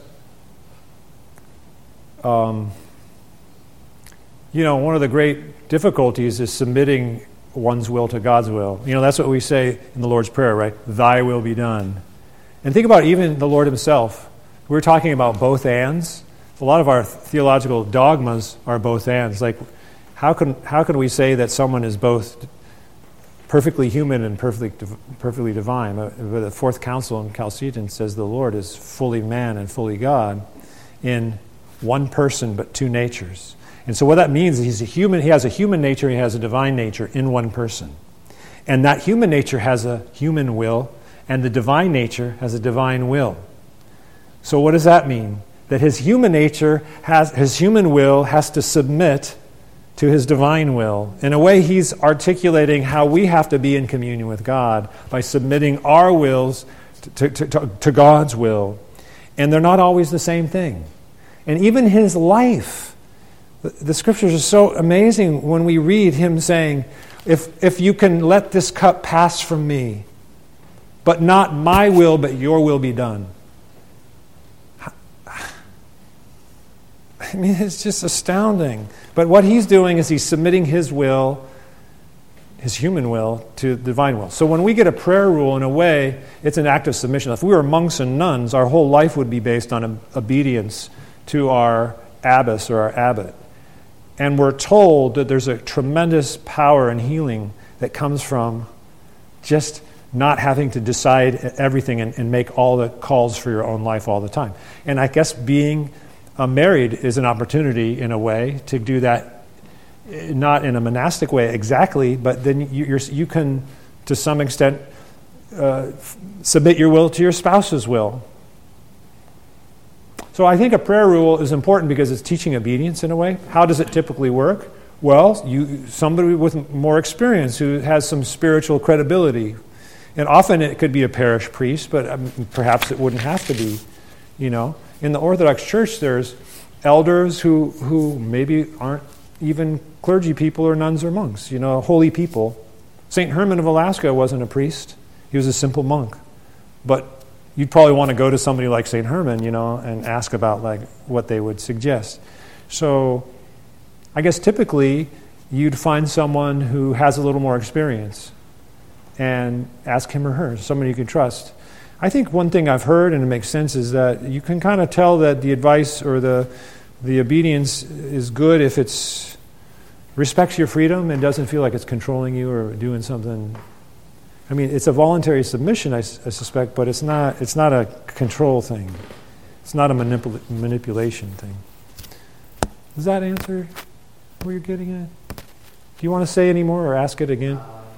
S1: one of the great difficulties is submitting one's will to God's will. That's what we say in the Lord's Prayer, right? Thy will be done. And think about even the Lord himself. We're talking about both ands. A lot of our theological dogmas are both ands. Like, how can we say that someone is both perfectly human and perfectly divine? The Fourth Council in Chalcedon says the Lord is fully man and fully God in one person but two natures. And so what that means is he has a human nature, he has a divine nature in one person. And that human nature has a human will, and the divine nature has a divine will. So what does that mean? That his human nature his human will has to submit to his divine will. In a way, he's articulating how we have to be in communion with God by submitting our wills to God's will. And they're not always the same thing. And even his life, the scriptures are so amazing when we read him saying, if you can let this cup pass from me, but not my will, but your will be done. I mean, it's just astounding. But what he's doing is he's submitting his will, his human will, to the divine will. So when we get a prayer rule, in a way, it's an act of submission. If we were monks and nuns, our whole life would be based on obedience to our abbess or our abbot. And we're told that there's a tremendous power and healing that comes from just not having to decide everything and make all the calls for your own life all the time. And I guess being married is an opportunity, in a way, to do that, not in a monastic way exactly, but then you can, to some extent, submit your will to your spouse's will. So I think a prayer rule is important because it's teaching obedience in a way. How does it typically work? Well, somebody with more experience who has some spiritual credibility. And often it could be a parish priest, but perhaps it wouldn't have to be, In the Orthodox Church, there's elders who maybe aren't even clergy people or nuns or monks, holy people. St. Herman of Alaska wasn't a priest. He was a simple monk. But you'd probably want to go to somebody like St. Herman, and ask about what they would suggest. So I guess typically you'd find someone who has a little more experience and ask him or her, somebody you can trust. I think one thing I've heard, and it makes sense, is that you can kind of tell that the advice or the obedience is good if it respects your freedom and doesn't feel like it's controlling you or doing something. I mean, it's a voluntary submission, I suspect, but it's not a control thing. It's not a manipulation thing. Does that answer what you're getting at? Do you want to say any more or ask it again?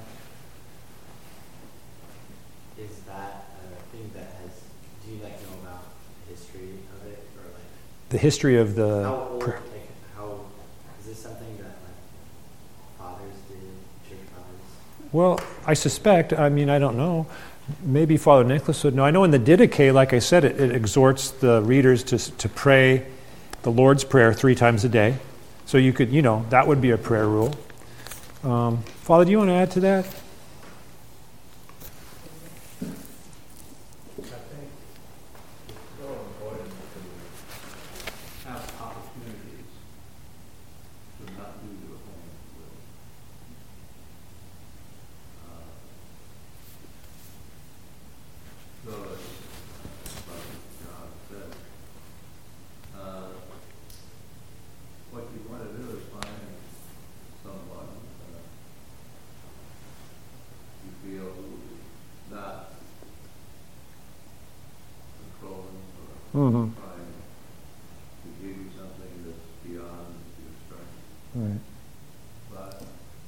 S4: Is that a thing that do you know about the history of it? Or
S1: the history of the...
S4: How old, is this something that fathers did, church fathers?
S1: Well, I suspect, I don't know. Maybe Father Nicholas would know. I know in the Didache, like I said, it exhorts the readers to pray the Lord's Prayer 3 times a day. So you could, that would be a prayer rule. Father, do you want to add to that?
S3: I think it's so important to have opportunities to not do your own will. So, like God said,
S1: Mm-hmm.
S3: trying to give you something that's beyond your strength.
S1: Right.
S3: But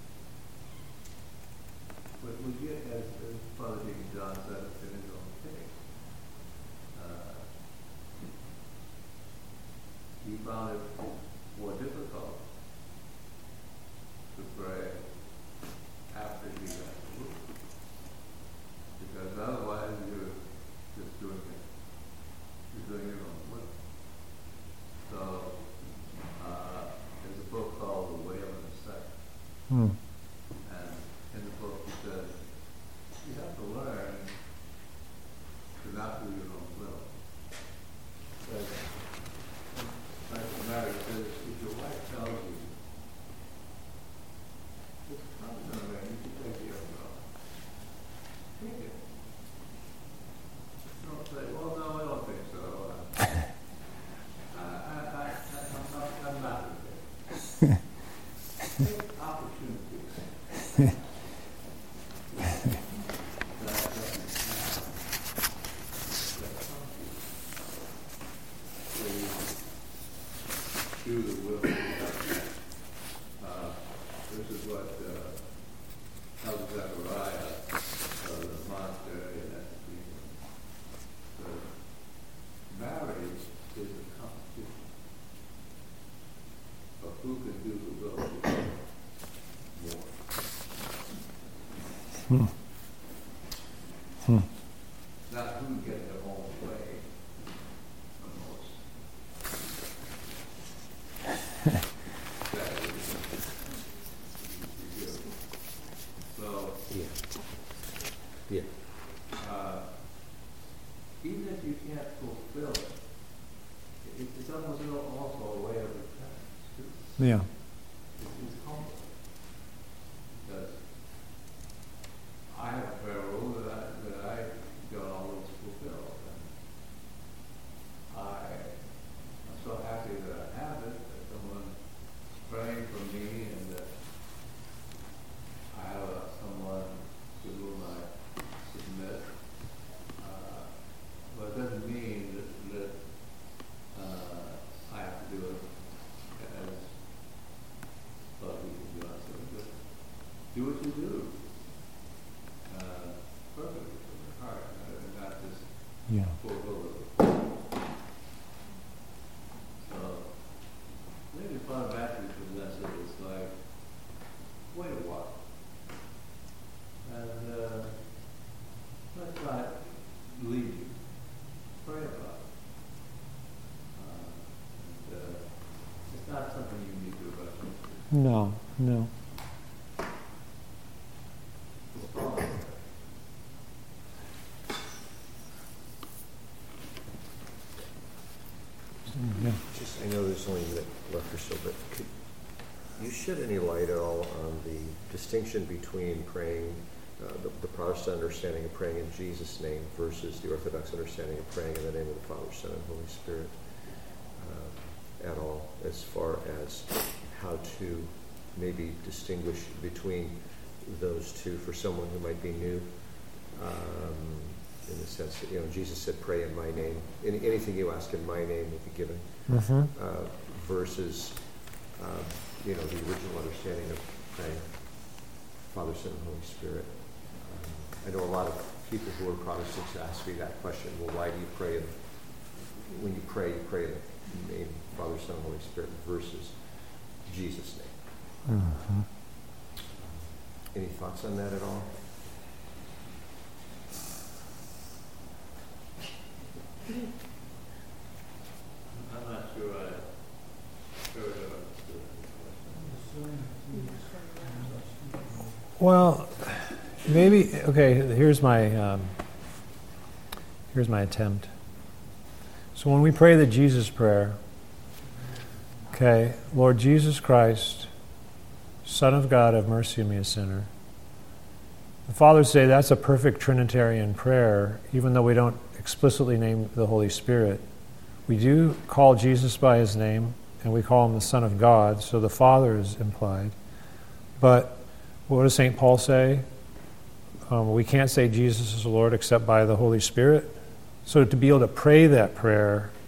S3: we get, as Father Deacon John said in his own thing, he found it more difficult to pray after he got the roof. Because otherwise you're just doing it. You're doing your own will. So, there's a book called The Way of an Ascetic.
S1: Mm.
S3: And in the book he says, you have to learn to not do your own will. Like the marriage says, if your wife tells you, it's probably going to rain, you should take the umbrella. Take it. Don't say, well, no, I don't think so. I'm not going to take it. Take opportunities. Do the will of God. This is what Elder Zechariah of the monastery in Essex said. Marriage is a competition of who can do the will of God more. Not who can get their own way the most. So,
S2: Yeah.
S3: even if you can't fulfill it, it's almost also a way of repentance too.
S1: Yeah.
S3: It's humble. Because I have a prayer rule that I don't always fulfill. And I'm so happy that I have it, that someone's praying for me and that I have someone to whom I submit. But it doesn't mean that I have to do it as Father Deacon John said. But do what you do perfectly from your heart, and not just
S1: Yeah.
S3: fulfill it. So maybe Father Matthew presents it as like, wait a while. And let's not lead you. Pray about it. And, it's not something you need to rush into.
S1: No, no.
S3: Just follow it.
S1: Yeah.
S2: Just, I know there's only a minute left or so, but could you shed any light at all on the distinction between praying, the Protestant understanding of praying in Jesus' name versus the Orthodox understanding of praying in the name of the Father, Son, and Holy Spirit at all, as far as how to maybe distinguish between those two for someone who might be new? In the sense that, Jesus said, pray in my name. Anything you ask in my name will be given.
S1: Mm-hmm.
S2: Versus, the original understanding of praying Father, Son, and Holy Spirit. I know a lot of people who are Protestants ask me that question. Well, why do you pray? When you pray in the name Father, Son, and Holy Spirit versus Jesus' name.
S1: Mm-hmm.
S2: Any thoughts on that at all?
S3: I'm not sure I heard or understood the question.
S1: Well, maybe, okay, here's my attempt. So when we pray the Jesus prayer, okay, Lord Jesus Christ, Son of God, have mercy on me, a sinner. The Fathers say that's a perfect Trinitarian prayer, even though we don't explicitly name the Holy Spirit. We do call Jesus by his name, and we call him the Son of God, so the Father is implied. But what does St. Paul say? We can't say Jesus is the Lord except by the Holy Spirit. So to be able to pray that prayer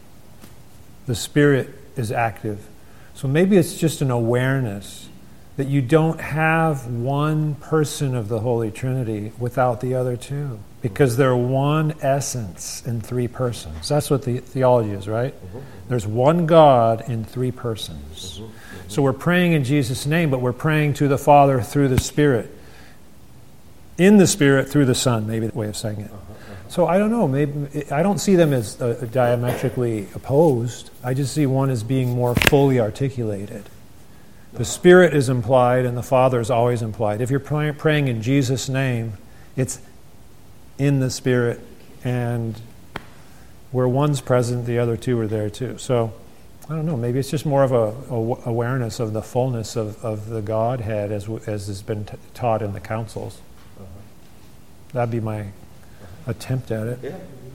S1: the Spirit is active. So maybe it's just an awareness that you don't have one person of the Holy Trinity without the other two, because they're one essence in three persons. That's what the theology is, right? There's one God in three persons. So we're praying in Jesus' name, but we're praying to the Father through the Spirit. In the Spirit through the Son, maybe the way of saying it. So I don't know, maybe I don't see them as diametrically opposed. I just see one as being more fully articulated. The Spirit is implied and the Father is always implied. If you're praying in Jesus' name, it's in the Spirit, and where one's present, the other two are there too. So I don't know, maybe it's just more of a awareness of the fullness of the Godhead as has been taught in the councils. That'd be my attempt at it.
S2: Yeah.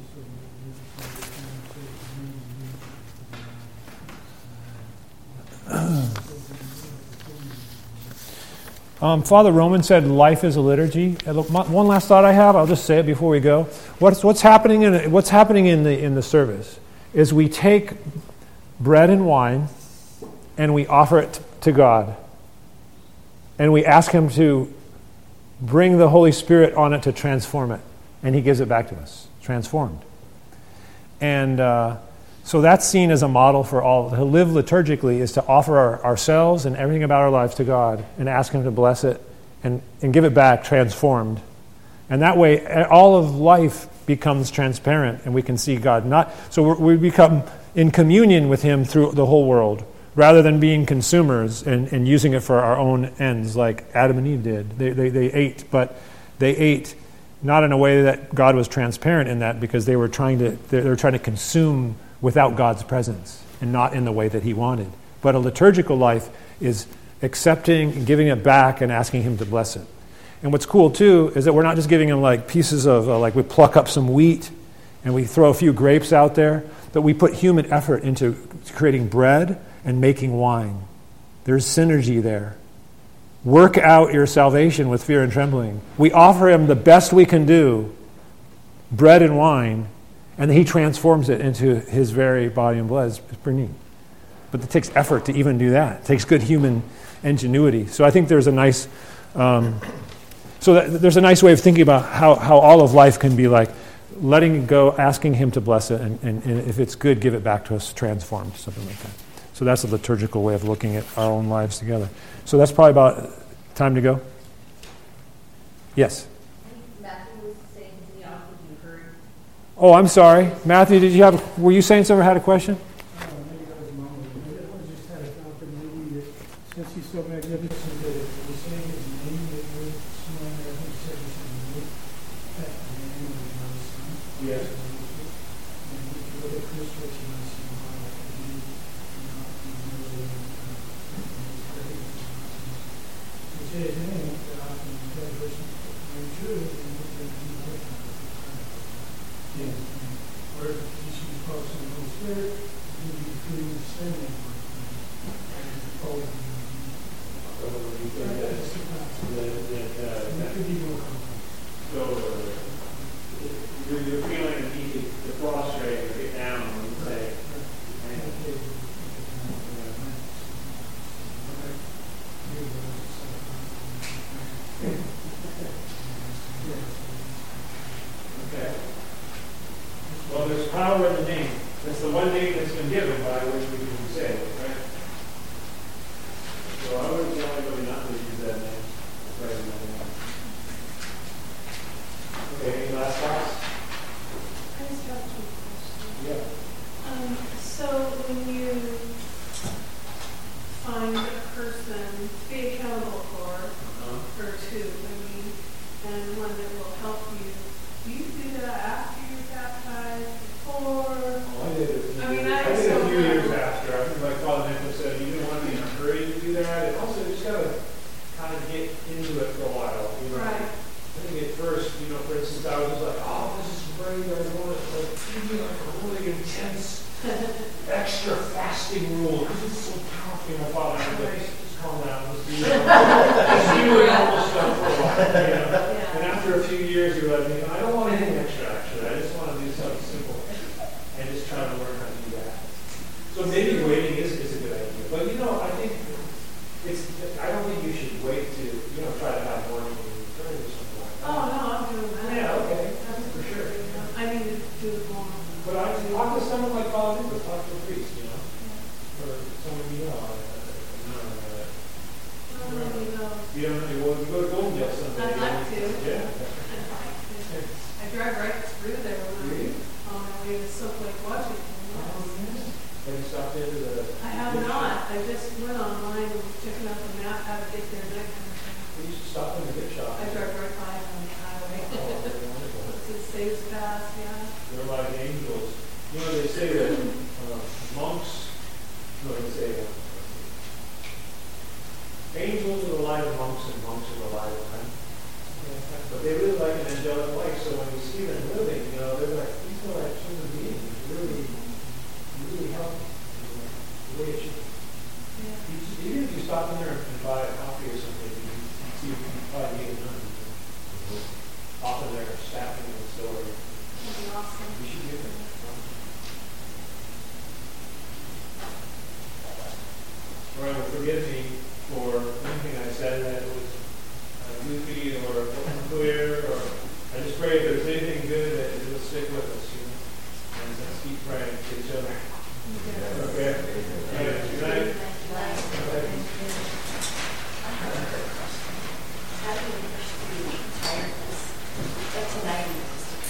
S1: Father Roman said life is a liturgy. One last thought I have, I'll just say it before we go. What's happening in the service is we take bread and wine and we offer it to God. And we ask Him to bring the Holy Spirit on it to transform it. And He gives it back to us, transformed. And so that's seen as a model for all. To live liturgically is to offer ourselves and everything about our lives to God and ask Him to bless it and give it back transformed. And that way, all of life becomes transparent and we can see God. So we become in communion with Him through the whole world, rather than being consumers and using it for our own ends like Adam and Eve did. They ate, but they ate not in a way that God was transparent in that, because they were trying to consume without God's presence and not in the way that He wanted. But a liturgical life is accepting and giving it back and asking Him to bless it. And what's cool too is that we're not just giving Him like pieces of, like we pluck up some wheat and we throw a few grapes out there, but we put human effort into creating bread and making wine. There's synergy there. Work out your salvation with fear and trembling. We offer Him the best we can do, bread and wine, and He transforms it into His very body and blood. It's pretty neat. But it takes effort to even do that. It takes good human ingenuity. So I think there's a nice, there's a nice way of thinking about how all of life can be like letting it go, asking Him to bless it, and if it's good, give it back to us transformed, something like that. So that's a liturgical way of looking at our own lives together. So that's probably about time to go. Yes?
S5: Matthew was saying to the audience, you heard.
S1: Oh, I'm sorry. Matthew, were you saying something or had a question?
S6: Maybe that was a moment. Maybe I just had a thought that maybe since He's so magnificent that we're saying His name, that we're smelling, I think He said this in the name, that the name of His Son.
S1: Yes.
S6: And if you look at Christmas, you might see a lot of He, you say His name, that often that person very true, and look at Him. Yes. Or if you should be called the Holy Spirit, you will be including the Spirit in one thing. And forward. That could be more complex.
S1: So you're feeling the need to prostrate or get down when you say. Okay. Well, there's power in the name. That's the one name that's been given by which we can say it, right? So I wouldn't tell anybody not to use that name. Pray in that name. Okay, any last thoughts?
S5: I just have two questions.
S1: Yeah.
S5: So when you find a person to be accountable for two, and one that will help you, do you do that after you're baptized, before?
S1: I did it.
S5: I mean,
S1: I did a few years after. I think like Father Nicholas said, you didn't want to be in a hurry to do that. And also, you just got to kind of get into it for a while. You know?
S5: Right.
S1: I think at first, for instance, I was just like, oh, this is great. I want it like a really intense, extra fasting rule because it's so powerful. My Father Nicholas, just calm down. Just do it almost stuff for a while.
S5: Yeah.
S1: And after a few years, you're like, I don't want anything extra. Actually, I just want to do something simple and just try to learn how to do that. So maybe waiting is a good idea. But I think I don't think you should wait to, try to have morning and return or something like that.
S5: Oh, no, I'm doing that.
S1: Yeah, okay.
S5: That's
S1: For sure.
S5: I need to do it more.
S1: But I talk to someone like Father Nicholas, talk to a priest, or someone you know.
S5: I don't really know.
S1: You don't know, well, you go to Goldendale someday.
S5: I'd like to.
S1: Yeah.
S5: I'd like to. I drive right through there when
S1: Really?
S5: I'm on my way to Silk Lake, Washington.
S1: Have you stopped into the...
S5: I have not. I just went online and was checking out the map, how to get there and that kind of thing.
S1: We used to stop in the gift shop.
S5: I drive right by it on the highway.
S1: Oh, very wonderful.
S5: It saves fast, yeah.
S1: They're like angels. They say that monks, they say angels are the light of monks and monks are the light of men. But they really like an angelic light, so when you see them living, they're like, these are like human beings, really healthy. The way it should be.
S5: Yeah.
S1: Even if you stop in there and buy a coffee or something, you see if you can probably get it done. Often they're staffing in the store.
S5: That'd be awesome.
S1: You should get them. Lord, forgive me for anything I said that was goofy or unclear, or I just pray if there's anything good that it will stick with us, and let's keep praying for each other.
S5: Okay.